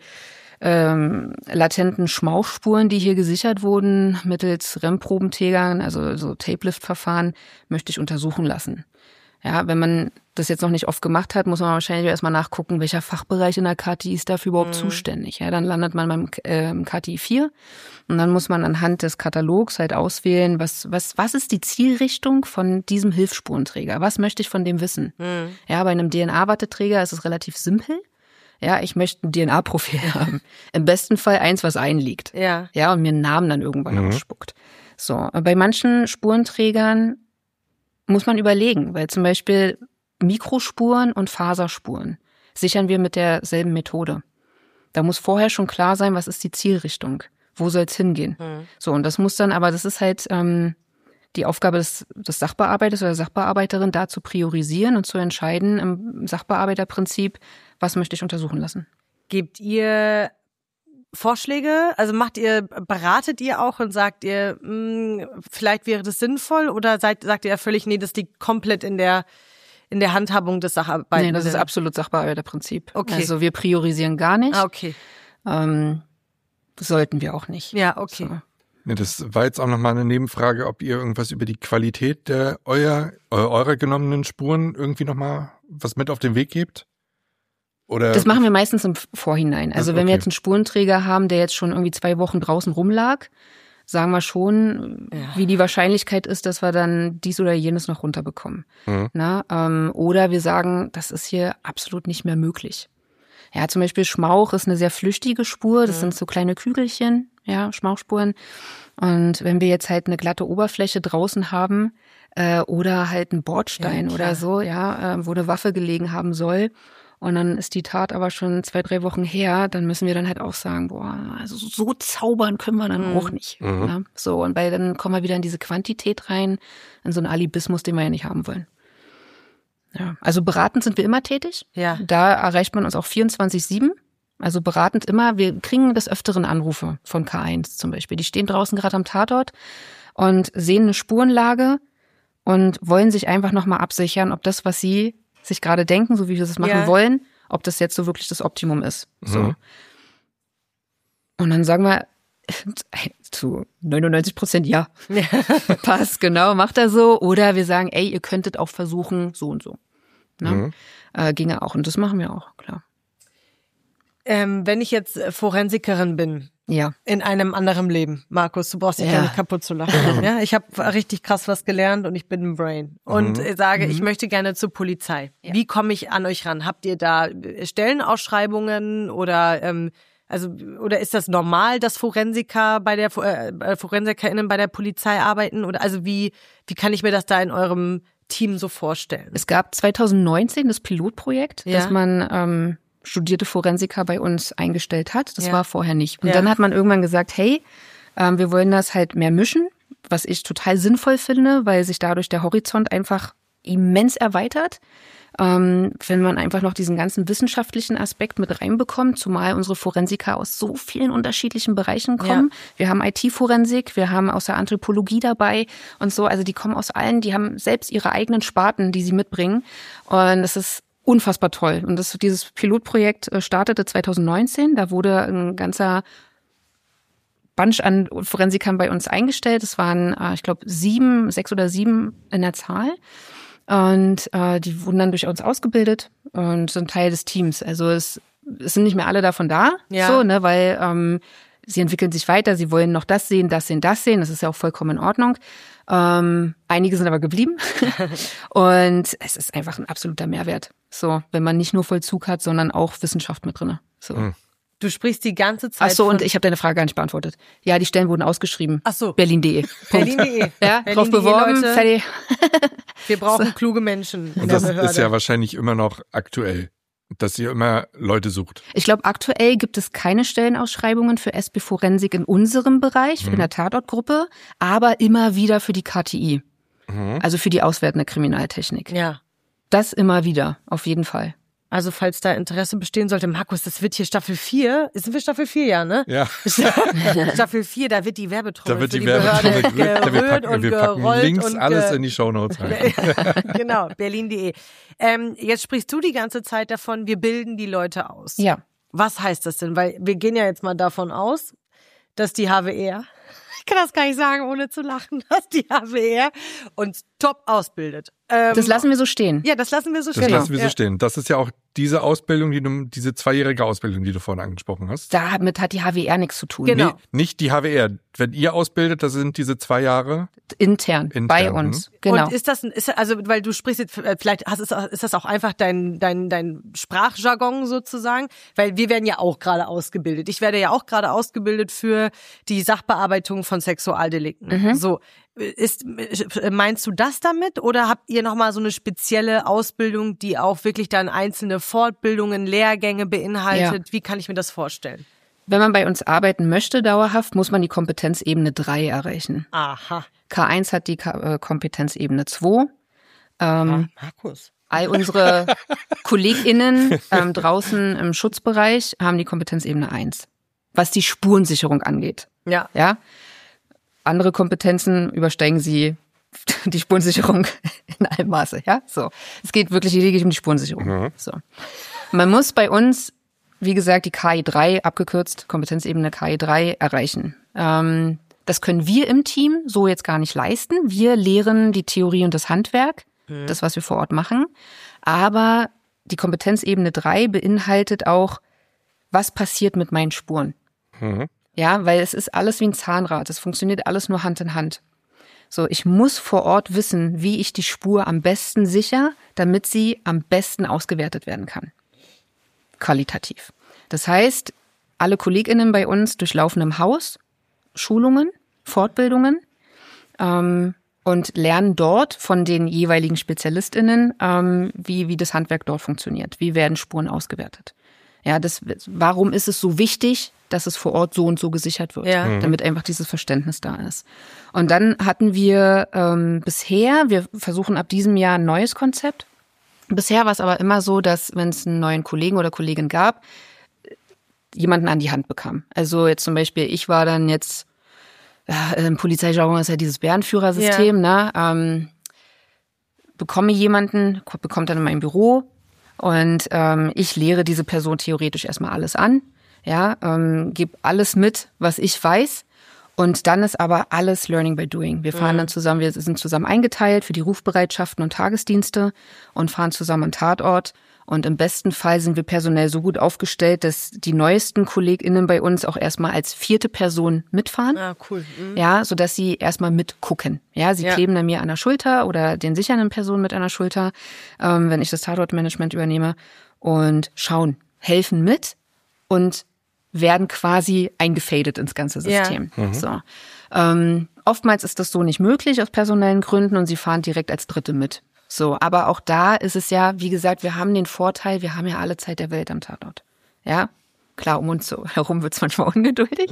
S3: latenten Schmauchspuren, die hier gesichert wurden, mittels REM-Probentägern, also so Tape-Lift-Verfahren, möchte ich untersuchen lassen. Ja, wenn man das jetzt noch nicht oft gemacht hat, muss man wahrscheinlich erstmal nachgucken, welcher Fachbereich in der KTI ist dafür überhaupt zuständig. Ja, dann landet man beim KTI 4 und dann muss man anhand des Katalogs halt auswählen, was ist die Zielrichtung von diesem Hilfssspurenträger? Was möchte ich von dem wissen? Ja, bei einem DNA-Watteträger ist es relativ simpel. Ja, ich möchte ein DNA-Profil haben. Im besten Fall eins, was einliegt. Ja, und mir einen Namen dann irgendwann ausspuckt. So, bei manchen Spurenträgern muss man überlegen, weil zum Beispiel Mikrospuren und Faserspuren sichern wir mit derselben Methode. Da muss vorher schon klar sein, was ist die Zielrichtung, wo soll es hingehen. So, und das muss dann, aber das ist halt die Aufgabe des Sachbearbeiters oder der Sachbearbeiterin, da zu priorisieren und zu entscheiden im Sachbearbeiterprinzip, was möchte ich untersuchen lassen.
S1: Gebt ihr Vorschläge? Also beratet ihr auch und sagt ihr, vielleicht wäre das sinnvoll oder sagt ihr völlig, nee, das liegt komplett in der Handhabung des Sacharbeiters?
S3: Nee, das ist absolut Sachbearbeiterprinzip.
S1: Okay.
S3: Also wir priorisieren gar nicht.
S1: Ah, okay.
S3: Sollten wir auch nicht.
S1: Ja, okay.
S2: So. Ja, das war jetzt auch nochmal eine Nebenfrage, ob ihr irgendwas über die Qualität der eurer genommenen Spuren irgendwie nochmal was mit auf den Weg gebt? Oder? Das
S3: machen wir meistens im Vorhinein. Also wenn wir jetzt einen Spurenträger haben, der jetzt schon irgendwie 2 Wochen draußen rumlag, sagen wir schon, wie die Wahrscheinlichkeit ist, dass wir dann dies oder jenes noch runterbekommen. Oder wir sagen, das ist hier absolut nicht mehr möglich. Ja, zum Beispiel Schmauch ist eine sehr flüchtige Spur. Das sind so kleine Kügelchen, ja, Schmauchspuren. Und wenn wir jetzt halt eine glatte Oberfläche draußen haben oder halt einen Bordstein oder so, wo eine Waffe gelegen haben soll, und dann ist die Tat aber schon 2-3 Wochen her, dann müssen wir dann halt auch sagen, also so zaubern können wir dann auch nicht. Ne? So, und weil dann kommen wir wieder in diese Quantität rein, in so einen Alibismus, den wir ja nicht haben wollen. Ja, also beratend sind wir immer tätig.
S1: Ja.
S3: Da erreicht man uns auch 24/7. Also beratend immer. Wir kriegen des Öfteren Anrufe von K1 zum Beispiel. Die stehen draußen gerade am Tatort und sehen eine Spurenlage und wollen sich einfach nochmal absichern, ob das, was sie sich gerade denken, so wie wir es machen wollen, ob das jetzt so wirklich das Optimum ist. So. Und dann sagen wir zu 99% ja. Passt, genau, macht er so. Oder wir sagen, ey, ihr könntet auch versuchen, so und so. Ne? Ginge auch. Und das machen wir auch, klar.
S1: Wenn ich jetzt Forensikerin bin, in einem anderen Leben, Markus, du brauchst dich ja nicht kaputt zu lachen. Ja, ich habe richtig krass was gelernt und ich bin ein Brain. Und sage, ich möchte gerne zur Polizei. Ja. Wie komme ich an euch ran? Habt ihr da Stellenausschreibungen oder oder ist das normal, dass Forensiker ForensikeInnen bei der Polizei arbeiten? Oder also wie kann ich mir das da in eurem Team so vorstellen?
S3: Es gab 2019 das Pilotprojekt, dass man studierte Forensiker bei uns eingestellt hat. Das war vorher nicht. Und dann hat man irgendwann gesagt, hey, wir wollen das halt mehr mischen, was ich total sinnvoll finde, weil sich dadurch der Horizont einfach immens erweitert. Wenn man einfach noch diesen ganzen wissenschaftlichen Aspekt mit reinbekommt, zumal unsere Forensiker aus so vielen unterschiedlichen Bereichen kommen. Ja. Wir haben IT-Forensik, wir haben aus der Anthropologie dabei und so. Also die kommen aus allen, die haben selbst ihre eigenen Sparten, die sie mitbringen. Und das ist unfassbar toll. Und dieses Pilotprojekt startete 2019. Da wurde ein ganzer Bunch an Forensikern bei uns eingestellt. Es waren, ich glaube, 6 oder 7 in der Zahl. Und die wurden dann durch uns ausgebildet und sind Teil des Teams. Also es sind nicht mehr alle davon da, so, ne, weil sie entwickeln sich weiter, sie wollen noch das sehen, das sehen, das sehen. Das ist ja auch vollkommen in Ordnung. Einige sind aber geblieben. Und es ist einfach ein absoluter Mehrwert. So, wenn man nicht nur Vollzug hat, sondern auch Wissenschaft mit drin. So.
S1: Du sprichst die ganze Zeit.
S3: Ach so, und ich habe deine Frage gar nicht beantwortet. Ja, die Stellen wurden ausgeschrieben.
S1: Ach so.
S3: Berlin.de.
S1: Berlin.de.
S3: Ja, drauf beworben,
S1: Leute.
S3: fertig.
S1: Wir brauchen kluge Menschen in
S2: und
S1: der
S2: das
S1: Behörde.
S2: ist ja wahrscheinlich immer noch aktuell, dass ihr immer Leute sucht.
S3: Ich glaube, aktuell gibt es keine Stellenausschreibungen für SB Forensik in unserem Bereich, in der Tatortgruppe, aber immer wieder für die KTI. Also für die auswertende Kriminaltechnik.
S1: Ja.
S3: Das immer wieder, auf jeden Fall.
S1: Also falls da Interesse bestehen sollte, Markus, das wird hier Staffel 4. Sind wir Staffel 4, ja, ne?
S2: Ja.
S1: Staffel 4, da wird die Werbetrommel
S2: Da wird
S1: für
S2: die
S1: Behörde
S2: Werbetrommel
S1: und
S2: wir packen
S1: gerollt
S2: links
S1: und
S2: alles in die Shownotes rein.
S1: Genau, Berlin.de. Jetzt sprichst du die ganze Zeit davon, wir bilden die Leute aus.
S3: Ja.
S1: Was heißt das denn? Weil wir gehen ja jetzt mal davon aus, dass die HWR, ich kann das gar nicht sagen, ohne zu lachen, dass die HWR uns top ausbildet.
S3: Das lassen wir so stehen.
S1: Ja, das lassen wir so
S2: Das
S1: stehen.
S2: lassen wir so stehen. Das ist ja auch diese Ausbildung, diese 2-jährige Ausbildung, die du vorhin angesprochen hast.
S3: Damit hat die HWR nichts zu tun.
S1: Genau.
S2: Nee, nicht die HWR. Wenn ihr ausbildet, das sind diese 2 Jahre.
S3: Intern bei uns. Genau.
S1: Und ist also, weil du sprichst jetzt, vielleicht ist das auch einfach dein Sprachjargon sozusagen, weil wir werden ja auch gerade ausgebildet. Ich werde ja auch gerade ausgebildet für die Sachbearbeitung von Sexualdelikten. So. Meinst du das damit oder habt ihr nochmal so eine spezielle Ausbildung, die auch wirklich dann einzelne Fortbildungen, Lehrgänge beinhaltet? Ja. Wie kann ich mir das vorstellen?
S3: Wenn man bei uns arbeiten möchte dauerhaft, muss man die Kompetenzebene 3 erreichen.
S1: Aha.
S3: K1 hat die Kompetenzebene 2.
S1: Markus.
S3: All unsere KollegInnen draußen im Schutzbereich haben die Kompetenzebene 1, was die Spurensicherung angeht.
S1: Ja.
S3: Ja. Andere Kompetenzen übersteigen sie die Spurensicherung in allem Maße, ja? So. Es geht wirklich lediglich um die Spurensicherung. So. Man muss bei uns, wie gesagt, die KI3, abgekürzt, Kompetenzebene KI3 erreichen. Das können wir im Team so jetzt gar nicht leisten. Wir lehren die Theorie und das Handwerk, das, was wir vor Ort machen. Aber die Kompetenzebene 3 beinhaltet auch, was passiert mit meinen Spuren. Ja, weil es ist alles wie ein Zahnrad. Es funktioniert alles nur Hand in Hand. So, ich muss vor Ort wissen, wie ich die Spur am besten sichere, damit sie am besten ausgewertet werden kann. Qualitativ. Das heißt, alle KollegInnen bei uns durchlaufen im Haus Schulungen, Fortbildungen und lernen dort von den jeweiligen SpezialistInnen, wie das Handwerk dort funktioniert. Wie werden Spuren ausgewertet? Ja, warum ist es so wichtig, dass es vor Ort so und so gesichert wird, damit einfach dieses Verständnis da ist. Und dann hatten wir bisher, wir versuchen ab diesem Jahr ein neues Konzept. Bisher war es aber immer so, dass wenn es einen neuen Kollegen oder Kollegin gab, jemanden an die Hand bekam. Also jetzt zum Beispiel, ich war dann jetzt, im Polizeijargon ist ja dieses Bärenführersystem, ne? Bekomme jemanden, bekommt dann in mein Büro und ich lehre diese Person theoretisch erstmal alles an, ja, gebe alles mit, was ich weiß. Und dann ist aber alles Learning by Doing. Wir fahren dann zusammen, wir sind zusammen eingeteilt für die Rufbereitschaften und Tagesdienste und fahren zusammen an Tatort. Und im besten Fall sind wir personell so gut aufgestellt, dass die neuesten KollegInnen bei uns auch erstmal als 4. Person mitfahren.
S1: Ah, cool. Mhm.
S3: Ja, sodass sie erstmal mitgucken. Ja, sie kleben dann mir an der Schulter oder den sichernden Personen mit an der Schulter, wenn ich das Tatortmanagement übernehme und schauen, helfen mit und werden quasi eingefadet ins ganze System. Ja. So. Oftmals ist das so nicht möglich aus personellen Gründen und sie fahren direkt als Dritte mit. So, aber auch da ist es ja, wie gesagt, wir haben den Vorteil, wir haben ja alle Zeit der Welt am Tatort. Ja, klar, um uns so herum wird es manchmal ungeduldig.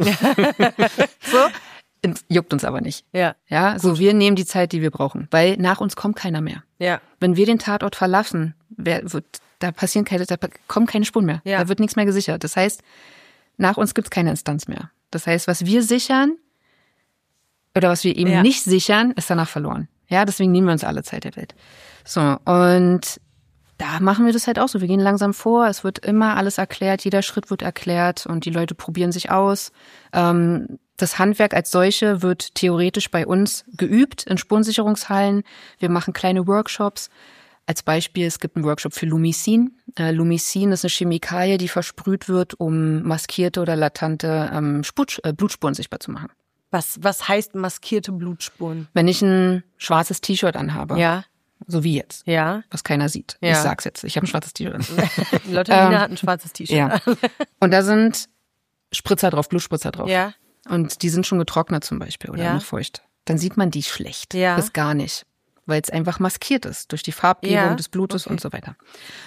S3: So, juckt uns aber nicht. Ja. Ja, so wir nehmen die Zeit, die wir brauchen, weil nach uns kommt keiner mehr. Ja. Wenn wir den Tatort verlassen, da kommen keine Spuren mehr. Ja. Da wird nichts mehr gesichert. Das heißt, nach uns gibt es keine Instanz mehr. Das heißt, was wir sichern oder was wir eben nicht sichern, ist danach verloren. Ja, deswegen nehmen wir uns alle Zeit der Welt. So, und da machen wir das halt auch so. Wir gehen langsam vor, es wird immer alles erklärt, jeder Schritt wird erklärt und die Leute probieren sich aus. Das Handwerk als solche wird theoretisch bei uns geübt in Spurensicherungshallen. Wir machen kleine Workshops. Als Beispiel, es gibt einen Workshop für Lumicin. Lumicin ist eine Chemikalie, die versprüht wird, um maskierte oder latente Blutspuren sichtbar zu machen.
S1: Was heißt maskierte Blutspuren?
S3: Wenn ich ein schwarzes T-Shirt anhabe, so wie jetzt, was keiner sieht. Ich sag's jetzt, ich habe ein schwarzes T-Shirt an.
S1: Lotterina hat ein schwarzes T-Shirt an.
S3: Und da sind Spritzer drauf, Blutspritzer drauf. Ja. Und die sind schon getrocknet zum Beispiel oder noch feucht. Dann sieht man die schlecht, bis gar nicht. Weil es einfach maskiert ist durch die Farbgebung des Blutes und so weiter.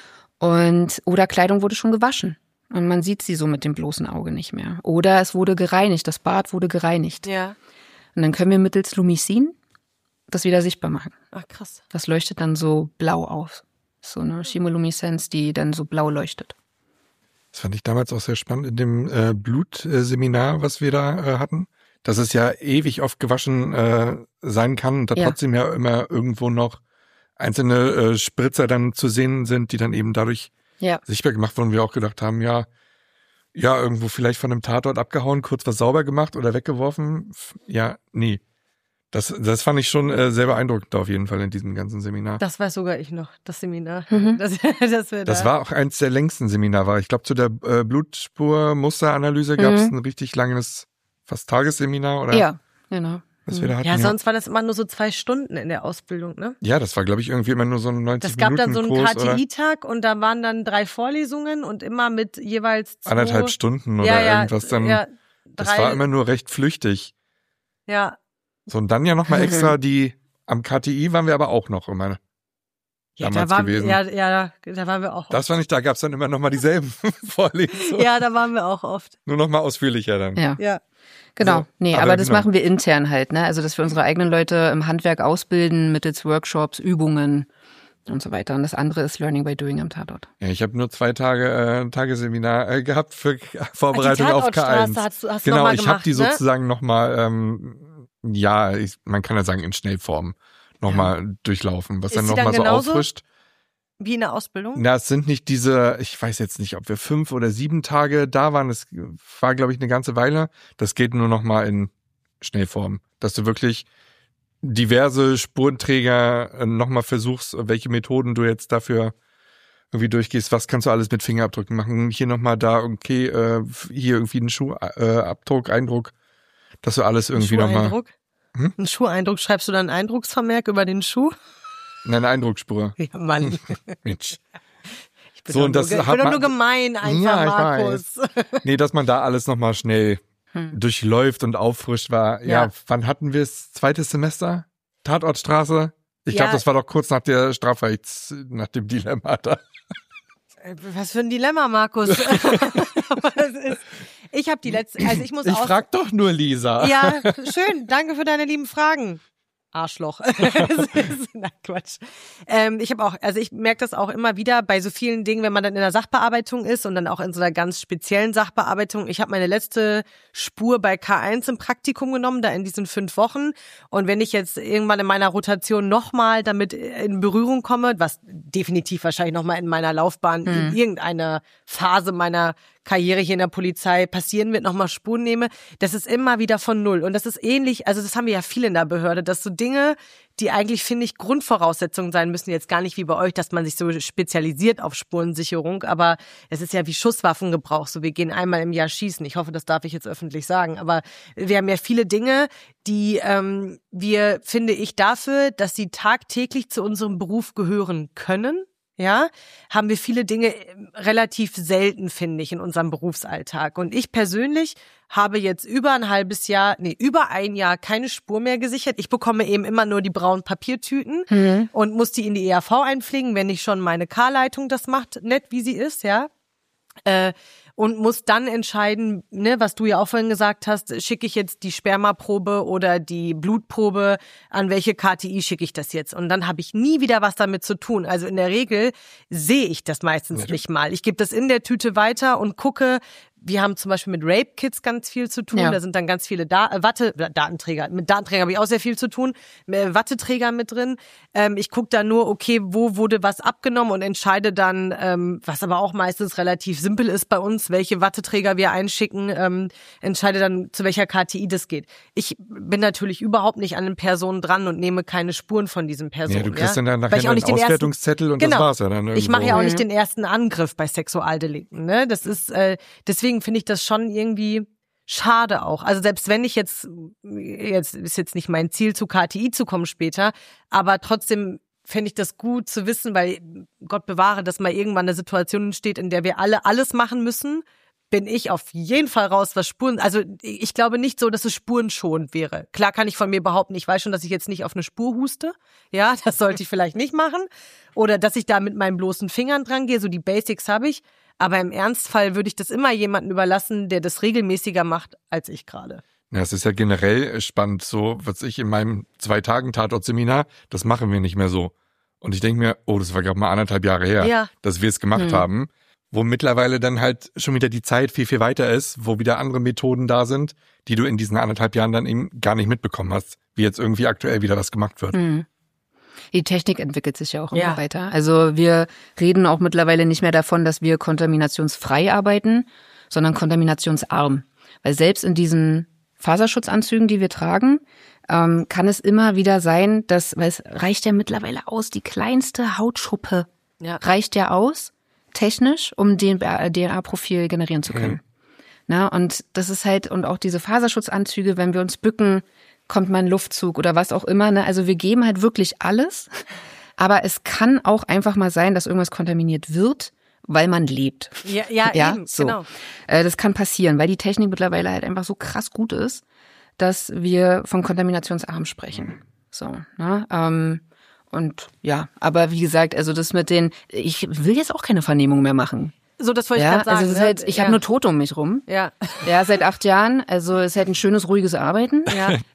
S3: Oder Kleidung wurde schon gewaschen und man sieht sie so mit dem bloßen Auge nicht mehr. Oder es wurde gereinigt, das Bad wurde gereinigt. Ja. Und dann können wir mittels Lumicin das wieder sichtbar machen.
S1: Ach, krass.
S3: Das leuchtet dann so blau auf. So eine Chemolumineszenz, die dann so blau leuchtet.
S2: Das fand ich damals auch sehr spannend in dem Blutseminar, was wir da hatten. Dass es ja ewig oft gewaschen sein kann und da trotzdem ja immer irgendwo noch einzelne Spritzer dann zu sehen sind, die dann eben dadurch sichtbar gemacht wurden. Wir auch gedacht haben, ja, irgendwo vielleicht von einem Tatort abgehauen, kurz was sauber gemacht oder weggeworfen. Ja, nee. Das fand ich schon sehr beeindruckend auf jeden Fall in diesem ganzen Seminar.
S1: Das weiß sogar ich noch, das Seminar.
S2: Das war auch eins der längsten Seminare. Ich glaube, zu der Blutspurmusteranalyse gab es ein richtig langes fast Tagesseminar, oder?
S3: Ja, genau.
S2: Was wir da hatten,
S1: sonst war das immer nur so 2 Stunden in der Ausbildung, ne?
S2: Ja, das war, glaube ich, irgendwie immer nur so ein 90
S1: Minuten.
S2: Das
S1: gab dann so einen KTI-Tag und da waren dann 3 Vorlesungen und immer mit jeweils 2...
S2: 1,5 Stunden oder irgendwas dann. Ja, das war immer nur recht flüchtig.
S1: Ja.
S2: So, und dann ja nochmal extra am KTI waren wir aber auch noch immer.
S1: Ja, da waren wir auch oft.
S2: Das war nicht, da gab's dann immer nochmal dieselben Vorlesungen.
S1: Ja, da waren wir auch oft.
S2: Nur nochmal ausführlicher dann.
S3: Ja. Genau. So, nee, aber das machen wir intern halt, ne? Also, dass wir unsere eigenen Leute im Handwerk ausbilden, mittels Workshops, Übungen und so weiter. Und das andere ist Learning by Doing am Tatort.
S2: Ja, ich habe nur 2 Tage Tagesseminar gehabt für Vorbereitung auf K1.
S1: Hast du
S2: genau,
S1: noch mal
S2: ich habe die sozusagen nochmal, man kann ja sagen in Schnellform nochmal durchlaufen, was dann nochmal so auffrischt.
S1: Wie in der Ausbildung?
S2: Na, es sind nicht diese, ich weiß jetzt nicht, ob wir 5 oder 7 Tage da waren. Es war, glaube ich, eine ganze Weile. Das geht nur nochmal in Schnellform. Dass du wirklich diverse Spurenträger nochmal versuchst, welche Methoden du jetzt dafür irgendwie durchgehst. Was kannst du alles mit Fingerabdrücken machen? Hier nochmal da, okay, hier irgendwie einen Schuhabdruck, Eindruck. Dass du alles irgendwie nochmal...
S1: Ein Schuheindruck, schreibst du dann einen Eindrucksvermerk über den Schuh?
S2: Eine Eindrucksspur.
S1: Ja, Mann.
S2: Mensch.
S1: Ich bin doch nur gemein, einfach, Markus.
S2: Nee, dass man da alles nochmal schnell durchläuft und auffrischt war. Ja, wann hatten wir es? 2. Semester? Tatortstraße? Ich glaube, das war doch kurz nach der nach dem Dilemma da.
S1: Was für ein Dilemma, Markus. Ich habe die letzte, also ich muss
S2: frag doch nur Lisa.
S1: Ja, schön. Danke für deine lieben Fragen. Arschloch. Na, Quatsch. Ich merke das auch immer wieder bei so vielen Dingen, wenn man dann in der Sachbearbeitung ist und dann auch in so einer ganz speziellen Sachbearbeitung. Ich habe meine letzte Spur bei K1 im Praktikum genommen, da in diesen 5 Wochen. Und wenn ich jetzt irgendwann in meiner Rotation nochmal damit in Berührung komme, was definitiv wahrscheinlich nochmal in meiner Laufbahn in irgendeiner Phase meiner Karriere hier in der Polizei passieren wird, nochmal Spuren nehme, das ist immer wieder von Null. Und das ist ähnlich, also das haben wir ja viel in der Behörde, dass so Dinge, die eigentlich, finde ich, Grundvoraussetzungen sein müssen, jetzt gar nicht wie bei euch, dass man sich so spezialisiert auf Spurensicherung, aber es ist ja wie Schusswaffengebrauch, so wir gehen einmal im Jahr schießen. Ich hoffe, das darf ich jetzt öffentlich sagen, aber wir haben ja viele Dinge, die wir, finde ich, dafür, dass sie tagtäglich zu unserem Beruf gehören können, ja, haben wir viele Dinge relativ selten, finde ich, in unserem Berufsalltag. Und ich persönlich habe jetzt über ein Jahr keine Spur mehr gesichert. Ich bekomme eben immer nur die braunen Papiertüten und muss die in die EAV einpflegen, wenn nicht schon meine K-Leitung das macht, nett wie sie ist, ja. Und muss dann entscheiden, ne, was du ja auch vorhin gesagt hast, schicke ich jetzt die Spermaprobe oder die Blutprobe, an welche KTI schicke ich das jetzt? Und dann habe ich nie wieder was damit zu tun. Also in der Regel sehe ich das meistens nicht mal. Ich gebe das in der Tüte weiter und gucke. Wir haben zum Beispiel mit Rape-Kits ganz viel zu tun. Ja. Da sind dann ganz viele Datenträger. Mit Datenträgern habe ich auch sehr viel zu tun. Watteträger mit drin. Ich gucke da nur, okay, wo wurde was abgenommen und entscheide dann, was aber auch meistens relativ simpel ist bei uns, welche Watteträger wir einschicken, entscheide dann, zu welcher KTI das geht. Ich bin natürlich überhaupt nicht an den Personen dran und nehme keine Spuren von diesen Personen.
S2: Ja, du kriegst dann nachher einen Auswertungszettel und
S1: genau,
S2: das war's ja dann irgendwo.
S1: Ich mache ja auch nicht den ersten Angriff bei Sexualdelikten. Ne? Das ist deswegen finde ich das schon irgendwie schade auch. Also selbst wenn ich jetzt ist jetzt nicht mein Ziel, zu KTI zu kommen später, aber trotzdem fände ich das gut zu wissen, weil Gott bewahre, dass mal irgendwann eine Situation entsteht, in der wir alle alles machen müssen, bin ich auf jeden Fall raus, was Spuren, also ich glaube nicht so, dass es spurenschonend wäre. Klar kann ich von mir behaupten, ich weiß schon, dass ich jetzt nicht auf eine Spur huste, ja, das sollte ich vielleicht nicht machen, oder dass ich da mit meinen bloßen Fingern dran gehe, so die Basics habe ich. Aber im Ernstfall würde ich das immer jemandem überlassen, der das regelmäßiger macht, als ich gerade.
S2: Ja, es ist ja generell spannend, so was ich in meinem 2-Tagen-Tatort-Seminar, das machen wir nicht mehr so. Und ich denke mir, das war gerade mal 1,5 Jahre her, dass wir es gemacht haben, wo mittlerweile dann halt schon wieder die Zeit viel, viel weiter ist, wo wieder andere Methoden da sind, die du in diesen 1,5 Jahren dann eben gar nicht mitbekommen hast, wie jetzt irgendwie aktuell wieder was gemacht wird.
S3: Die Technik entwickelt sich ja auch immer weiter. Also wir reden auch mittlerweile nicht mehr davon, dass wir kontaminationsfrei arbeiten, sondern kontaminationsarm. Weil selbst in diesen Faserschutzanzügen, die wir tragen, kann es immer wieder sein, weil es reicht ja mittlerweile aus, die kleinste Hautschuppe reicht ja aus, technisch, um den DNA-Profil generieren zu können. Na, und das ist halt, und auch diese Faserschutzanzüge, wenn wir uns bücken, kommt mal ein Luftzug oder was auch immer. Ne? Also wir geben halt wirklich alles, aber es kann auch einfach mal sein, dass irgendwas kontaminiert wird, weil man lebt.
S1: Ja, eben, so. Genau.
S3: Das kann passieren, weil die Technik mittlerweile halt einfach so krass gut ist, dass wir von kontaminationsarm sprechen. So, ne? Und ja, aber wie gesagt, also das mit ich will jetzt auch keine Vernehmung mehr machen.
S1: So, das wollte ich gerade sagen.
S3: Also das ist halt, ich habe nur Tote um mich rum. Ja, seit 8 Jahren. Also es ist halt ein schönes, ruhiges Arbeiten.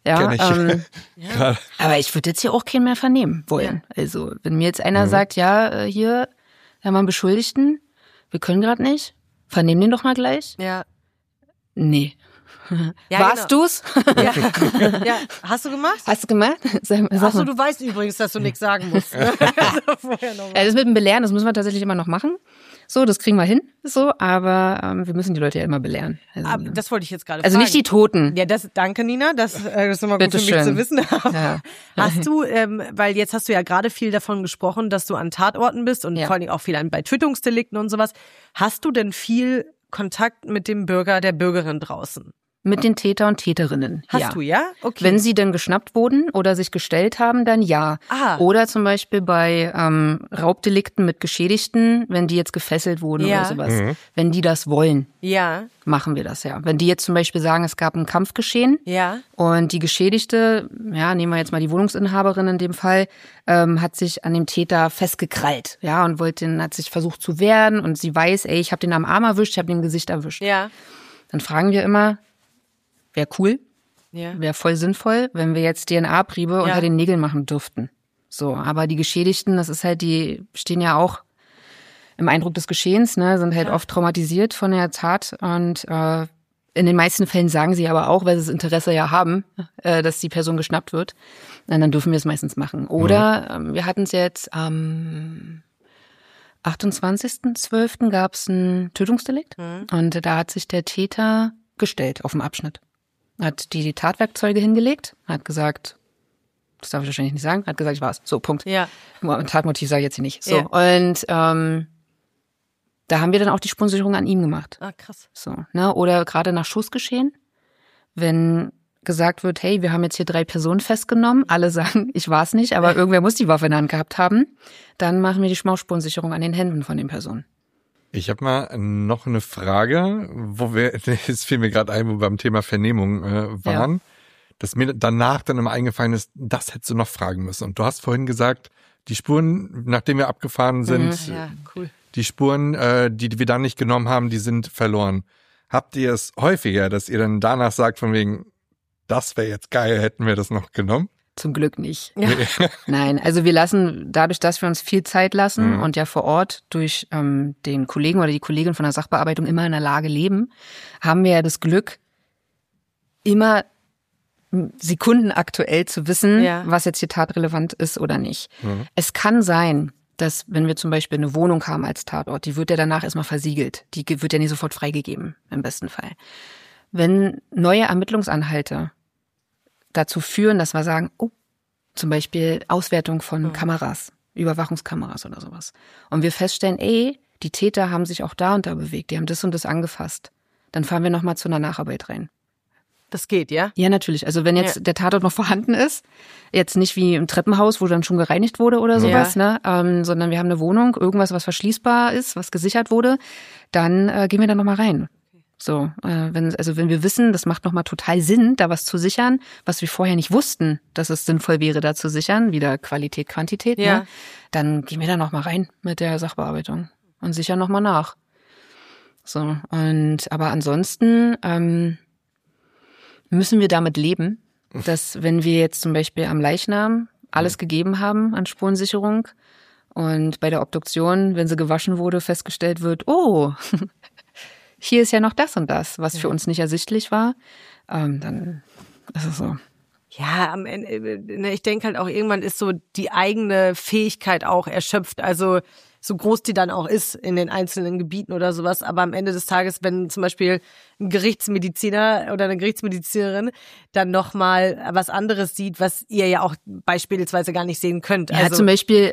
S3: Aber ich würde jetzt hier auch keinen mehr vernehmen wollen. Ja. Also wenn mir jetzt einer sagt, hier haben wir einen Beschuldigten, wir können gerade nicht, vernehmen den doch mal gleich. Ja. Nee. Ja, warst du's?
S1: Ja. Hast du gemacht?
S3: Hast du gemacht?
S1: Achso, du weißt übrigens, dass du nichts sagen musst. Ne?
S3: Das mit dem Belehren, das müssen wir tatsächlich immer noch machen. So, das kriegen wir hin, so, aber wir müssen die Leute ja immer belehren. Also,
S1: das wollte ich jetzt gerade
S3: fragen. Also nicht die Toten.
S1: Ja, danke Nina, das ist immer gut für mich zu wissen. Ja. Hast du, weil jetzt hast du ja gerade viel davon gesprochen, dass du an Tatorten bist und vor allem auch viel bei Tötungsdelikten und sowas. Hast du denn viel Kontakt mit dem Bürger, der Bürgerin draußen?
S3: Mit den Täter und Täterinnen.
S1: Hast du, ja? Okay.
S3: Wenn sie dann geschnappt wurden oder sich gestellt haben, dann ja. Oder zum Beispiel bei Raubdelikten mit Geschädigten, wenn die jetzt gefesselt wurden oder sowas. Wenn die das wollen, machen wir das ja. Wenn die jetzt zum Beispiel sagen, es gab ein Kampfgeschehen und die Geschädigte, nehmen wir jetzt mal die Wohnungsinhaberin in dem Fall, hat sich an dem Täter festgekrallt, und hat sich versucht zu wehren und sie weiß, ich habe den am Arm erwischt, ich habe den im Gesicht erwischt. Ja. Dann fragen wir immer, wäre cool, Wäre voll sinnvoll, wenn wir jetzt DNA-Abriebe unter den Nägeln machen dürften. So, aber die Geschädigten, das ist halt, die stehen ja auch im Eindruck des Geschehens, ne, sind halt oft traumatisiert von der Tat und in den meisten Fällen sagen sie aber auch, weil sie das Interesse ja haben, dass die Person geschnappt wird, dann dürfen wir es meistens machen. Oder wir hatten es jetzt am 28.12. gab es ein Tötungsdelikt und da hat sich der Täter gestellt auf dem Abschnitt. Hat die Tatwerkzeuge hingelegt, hat gesagt, das darf ich wahrscheinlich nicht sagen, hat gesagt, ich war's. So, Punkt. Ja. Tatmotiv sage ich jetzt hier nicht. So, und da haben wir dann auch die Spurensicherung an ihm gemacht.
S1: Ah, krass.
S3: So, ne? Oder gerade nach Schussgeschehen, wenn gesagt wird, hey, wir haben jetzt hier 3 Personen festgenommen, alle sagen, ich war's nicht, aber irgendwer muss die Waffe in der Hand gehabt haben, dann machen wir die Schmauspurensicherung an den Händen von den Personen.
S2: Ich habe mal noch eine Frage, es fiel mir gerade ein, wo wir beim Thema Vernehmung waren, dass mir danach dann immer eingefallen ist, das hättest du noch fragen müssen. Und du hast vorhin gesagt, die Spuren, nachdem wir abgefahren sind,
S1: cool.
S2: Die Spuren, die wir dann nicht genommen haben, die sind verloren. Habt ihr es häufiger, dass ihr dann danach sagt von wegen, das wäre jetzt geil, hätten wir das noch genommen?
S3: Zum Glück nicht. Ja. Nein, also wir lassen, dadurch, dass wir uns viel Zeit lassen und ja vor Ort durch den Kollegen oder die Kollegin von der Sachbearbeitung immer in der Lage leben, haben wir ja das Glück, immer sekundenaktuell zu wissen, was jetzt hier tatrelevant ist oder nicht. Es kann sein, dass wenn wir zum Beispiel eine Wohnung haben als Tatort, die wird ja danach erstmal versiegelt. Die wird ja nicht sofort freigegeben, im besten Fall. Wenn neue Ermittlungsanhalte dazu führen, dass wir sagen, oh, zum Beispiel Auswertung von Kameras, Überwachungskameras oder sowas. Und wir feststellen, die Täter haben sich auch da und da bewegt, die haben das und das angefasst. Dann fahren wir nochmal zu einer Nacharbeit rein.
S1: Das geht, ja?
S3: Ja, natürlich. Also wenn jetzt der Tatort noch vorhanden ist, jetzt nicht wie im Treppenhaus, wo dann schon gereinigt wurde oder sowas, ne, sondern wir haben eine Wohnung, irgendwas, was verschließbar ist, was gesichert wurde, dann gehen wir da nochmal rein. So, wenn wir wissen, das macht nochmal total Sinn, da was zu sichern, was wir vorher nicht wussten, dass es sinnvoll wäre, da zu sichern, wieder Qualität, Quantität, ne, dann gehen wir da nochmal rein mit der Sachbearbeitung und sichern nochmal nach. So, aber ansonsten müssen wir damit leben, dass wenn wir jetzt zum Beispiel am Leichnam alles gegeben haben an Spurensicherung und bei der Obduktion, wenn sie gewaschen wurde, festgestellt wird, oh, hier ist ja noch das und das, was für uns nicht ersichtlich war, dann ist es so.
S1: Ja, am Ende, ich denke halt auch, irgendwann ist so die eigene Fähigkeit auch erschöpft, also so groß die dann auch ist in den einzelnen Gebieten oder sowas, aber am Ende des Tages, wenn zum Beispiel ein Gerichtsmediziner oder eine Gerichtsmedizinerin dann nochmal was anderes sieht, was ihr ja auch beispielsweise gar nicht sehen könnt.
S3: Ja,
S1: also
S3: zum Beispiel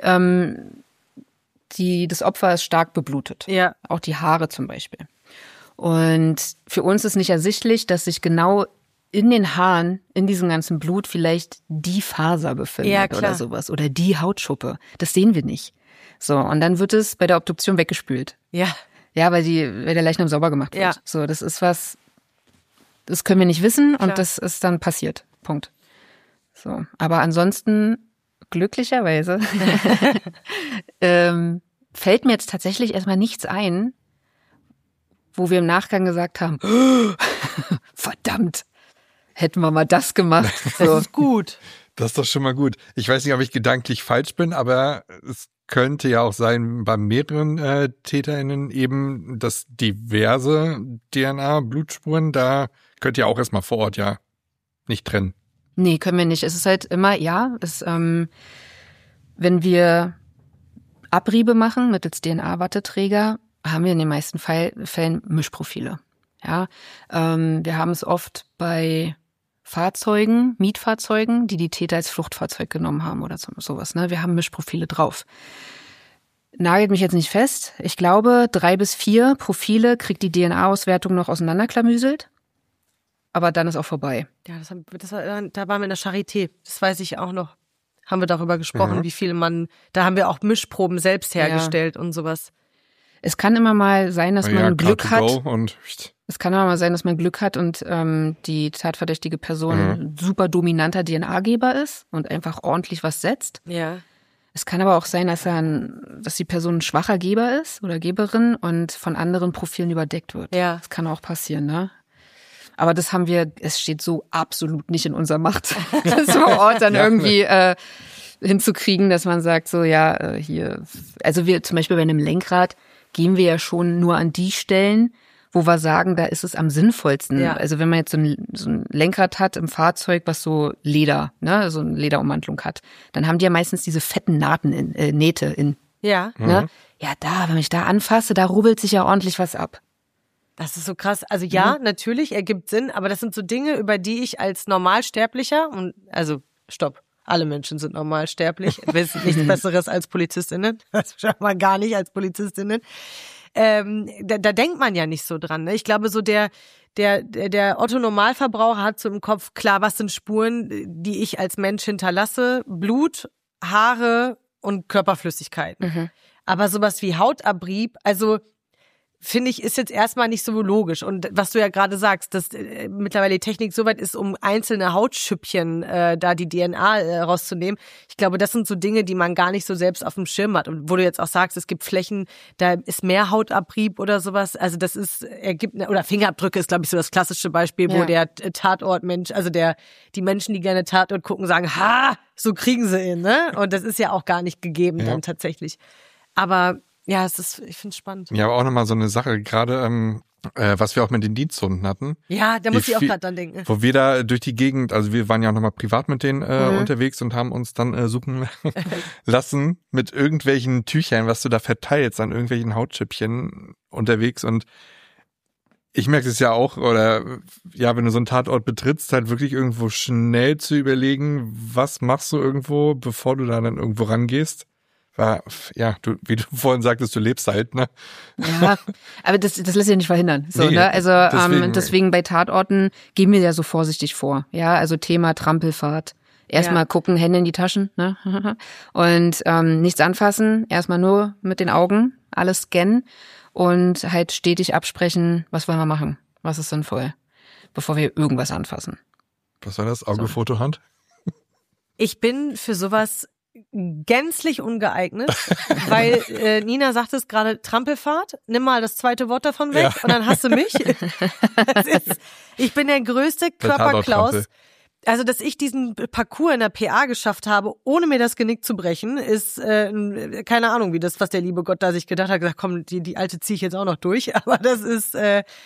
S3: das Opfer ist stark beblutet, auch die Haare zum Beispiel. Und für uns ist nicht ersichtlich, dass sich genau in den Haaren, in diesem ganzen Blut vielleicht die Faser befindet oder sowas oder die Hautschuppe. Das sehen wir nicht. So, und dann wird es bei der Obduktion weggespült.
S1: Ja.
S3: Ja, weil der Leichnam sauber gemacht wird. Ja. So, das ist was, das können wir nicht wissen und das ist dann passiert. Punkt. So, aber ansonsten, glücklicherweise, fällt mir jetzt tatsächlich erstmal nichts ein, wo wir im Nachgang gesagt haben, verdammt, hätten wir mal das gemacht. So.
S1: Das ist gut.
S2: Das ist doch schon mal gut. Ich weiß nicht, ob ich gedanklich falsch bin, aber es könnte ja auch sein, bei mehreren TäterInnen eben, dass diverse DNA-Blutspuren, da könnt ihr auch erstmal vor Ort nicht trennen.
S3: Nee, können wir nicht. Es ist halt immer, wenn wir Abriebe machen mittels DNA-Watteträger, haben wir in den meisten Fällen Mischprofile. Ja, wir haben es oft bei Fahrzeugen, Mietfahrzeugen, die Täter als Fluchtfahrzeug genommen haben oder sowas. Ne? Wir haben Mischprofile drauf. Nagelt mich jetzt nicht fest. Ich glaube, 3 bis 4 Profile kriegt die DNA-Auswertung noch auseinanderklamüselt. Aber dann ist auch vorbei.
S1: Ja, da waren wir in der Charité. Das weiß ich auch noch. Haben wir darüber gesprochen, wie viele da haben wir auch Mischproben selbst hergestellt und sowas.
S3: Es kann immer mal sein, dass man Glück hat. Es kann immer mal sein, dass man Glück hat und die tatverdächtige Person super dominanter DNA-Geber ist und einfach ordentlich was setzt.
S1: Ja.
S3: Es kann aber auch sein, dass die Person ein schwacher Geber ist oder Geberin und von anderen Profilen überdeckt wird.
S1: Ja.
S3: Das kann auch passieren, ne? Aber es steht so absolut nicht in unserer Macht, das vor Ort dann irgendwie hinzukriegen, dass man sagt, so hier, also wir zum Beispiel bei einem Lenkrad gehen wir ja schon nur an die Stellen, wo wir sagen, da ist es am sinnvollsten. Ja. Also wenn man jetzt so ein Lenkrad hat im Fahrzeug, was so Leder, ne, so eine Lederummantelung hat, dann haben die ja meistens diese fetten Nähte in.
S1: Ja.
S3: Ne? Ja, wenn ich da anfasse, da rubbelt sich ja ordentlich was ab.
S1: Das ist so krass. Also ja, natürlich, ergibt Sinn, aber das sind so Dinge, über die ich als Normalsterblicher alle Menschen sind normalsterblich, wissen nichts Besseres als PolizistInnen, das schon mal gar nicht als PolizistInnen. Da denkt man ja nicht so dran. Ne? Ich glaube, so der Otto-Normalverbraucher hat so im Kopf, klar, was sind Spuren, die ich als Mensch hinterlasse? Blut, Haare und Körperflüssigkeiten. Mhm. Aber sowas wie Hautabrieb, also finde ich, ist jetzt erstmal nicht so logisch. Und was du ja gerade sagst, dass mittlerweile die Technik so weit ist, um einzelne Hautschüppchen da die DNA rauszunehmen. Ich glaube, das sind so Dinge, die man gar nicht so selbst auf dem Schirm hat. Und wo du jetzt auch sagst, es gibt Flächen, da ist mehr Hautabrieb oder sowas. Also das oder Fingerabdrücke ist, glaube ich, so das klassische Beispiel, wo der Tatortmensch, also die Menschen, die gerne Tatort gucken, sagen, so kriegen sie ihn, ne? Und das ist ja auch gar nicht gegeben dann tatsächlich. Aber ja, ich finde es spannend.
S2: Ja, aber auch nochmal so eine Sache, gerade was wir auch mit den Diensthunden hatten.
S1: Ja, da muss ich auch gerade dran denken.
S2: Wo wir da durch die Gegend, also wir waren ja auch nochmal privat mit denen unterwegs und haben uns dann suchen lassen mit irgendwelchen Tüchern, was du da verteilst an irgendwelchen Hautschüppchen unterwegs. Und ich merke es ja auch, oder ja, wenn du so einen Tatort betrittst, halt wirklich irgendwo schnell zu überlegen, was machst du irgendwo, bevor du da dann irgendwo rangehst. Wie du vorhin sagtest, du lebst halt, ne?
S3: Ja, aber das lässt sich ja nicht verhindern. So, nee, ne? Also deswegen bei Tatorten gehen wir ja so vorsichtig vor. Ja, also Thema Trampelfahrt. Erstmal gucken, Hände in die Taschen, ne? Und nichts anfassen, erstmal nur mit den Augen, alles scannen und halt stetig absprechen, was wollen wir machen, was ist sinnvoll, bevor wir irgendwas anfassen.
S2: Was war das? Auge-Foto-Hand?
S1: Ich bin für sowas gänzlich ungeeignet, weil Nina sagt es gerade, Trampelfahrt, nimm mal das zweite Wort davon weg und dann hast du mich. Ich bin der größte Körperklaus. Also, dass ich diesen Parcours in der PA geschafft habe, ohne mir das Genick zu brechen, ist keine Ahnung, was der liebe Gott da sich gedacht hat, gesagt, komm, die alte ziehe ich jetzt auch noch durch. Aber das ist,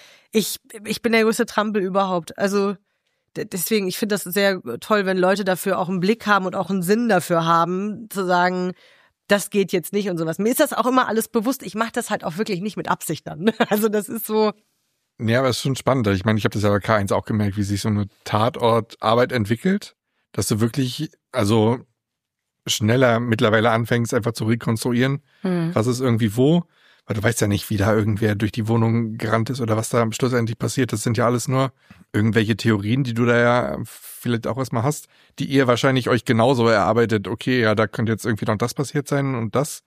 S1: ich bin der größte Trampel überhaupt. Also deswegen, ich finde das sehr toll, wenn Leute dafür auch einen Blick haben und auch einen Sinn dafür haben, zu sagen, das geht jetzt nicht und sowas. Mir ist das auch immer alles bewusst. Ich mache das halt auch wirklich nicht mit Absicht dann. Also das ist so.
S2: Ja, aber es ist schon spannend. Ich meine, ich habe das ja bei K1 auch gemerkt, wie sich so eine Tatortarbeit entwickelt, dass du wirklich, also schneller mittlerweile anfängst, einfach zu rekonstruieren, was ist irgendwie wo. Weil du weißt ja nicht, wie da irgendwer durch die Wohnung gerannt ist oder was da am Schluss endlich passiert. Das sind ja alles nur irgendwelche Theorien, die du da ja vielleicht auch erstmal hast, die ihr wahrscheinlich euch genauso erarbeitet. Okay, ja, da könnte jetzt irgendwie noch das passiert sein und das.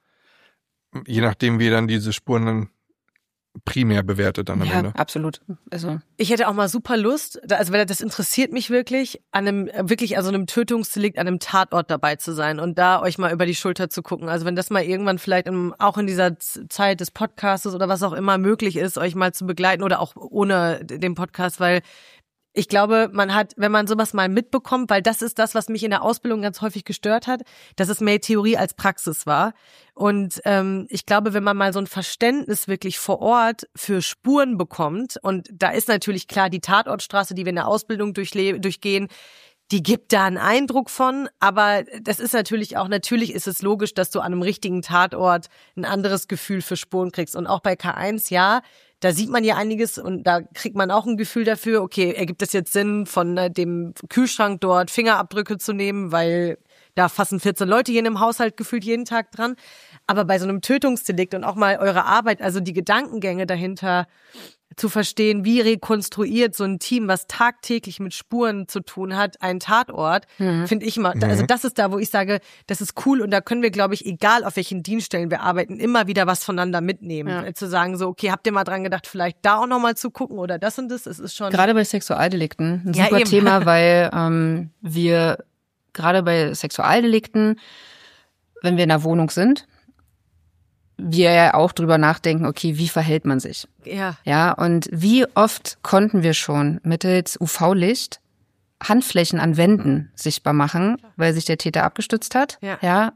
S2: Je nachdem, wie dann diese Spuren dann primär bewertet dann am Ende.
S3: Ja, absolut. Also
S1: ich hätte auch mal super Lust, weil das interessiert mich wirklich, an einem Tötungsdelikt, an einem Tatort dabei zu sein und da euch mal über die Schulter zu gucken. Also wenn das mal irgendwann vielleicht auch in dieser Zeit des Podcastes oder was auch immer möglich ist, euch mal zu begleiten oder auch ohne den Podcast, weil ich glaube, wenn man sowas mal mitbekommt, weil das ist das, was mich in der Ausbildung ganz häufig gestört hat, dass es mehr Theorie als Praxis war. Und ich glaube, wenn man mal so ein Verständnis wirklich vor Ort für Spuren bekommt, und da ist natürlich klar die Tatortstraße, die wir in der Ausbildung durchgehen, die gibt da einen Eindruck von, aber das ist natürlich ist es logisch, dass du an einem richtigen Tatort ein anderes Gefühl für Spuren kriegst. Und auch bei K1, ja, da sieht man ja einiges und da kriegt man auch ein Gefühl dafür, okay, ergibt es jetzt Sinn, von dem Kühlschrank dort Fingerabdrücke zu nehmen, weil da fassen 14 Leute hier in einem Haushalt gefühlt jeden Tag dran. Aber bei so einem Tötungsdelikt und auch mal eure Arbeit, also die Gedankengänge dahinter zu verstehen, wie rekonstruiert so ein Team, was tagtäglich mit Spuren zu tun hat, einen Tatort, finde ich immer, also das ist da, wo ich sage, das ist cool und da können wir, glaube ich, egal auf welchen Dienststellen wir arbeiten, immer wieder was voneinander mitnehmen. Ja. Zu sagen so, okay, habt ihr mal dran gedacht, vielleicht da auch nochmal zu gucken oder das und das, es ist schon.
S3: Gerade bei Sexualdelikten ein super Thema, weil wir gerade bei Sexualdelikten, wenn wir in der Wohnung sind, wir ja auch drüber nachdenken, okay, wie verhält man sich?
S1: Ja.
S3: Ja, und wie oft konnten wir schon mittels UV-Licht Handflächen an Wänden sichtbar machen, weil sich der Täter abgestützt hat.
S1: Ja.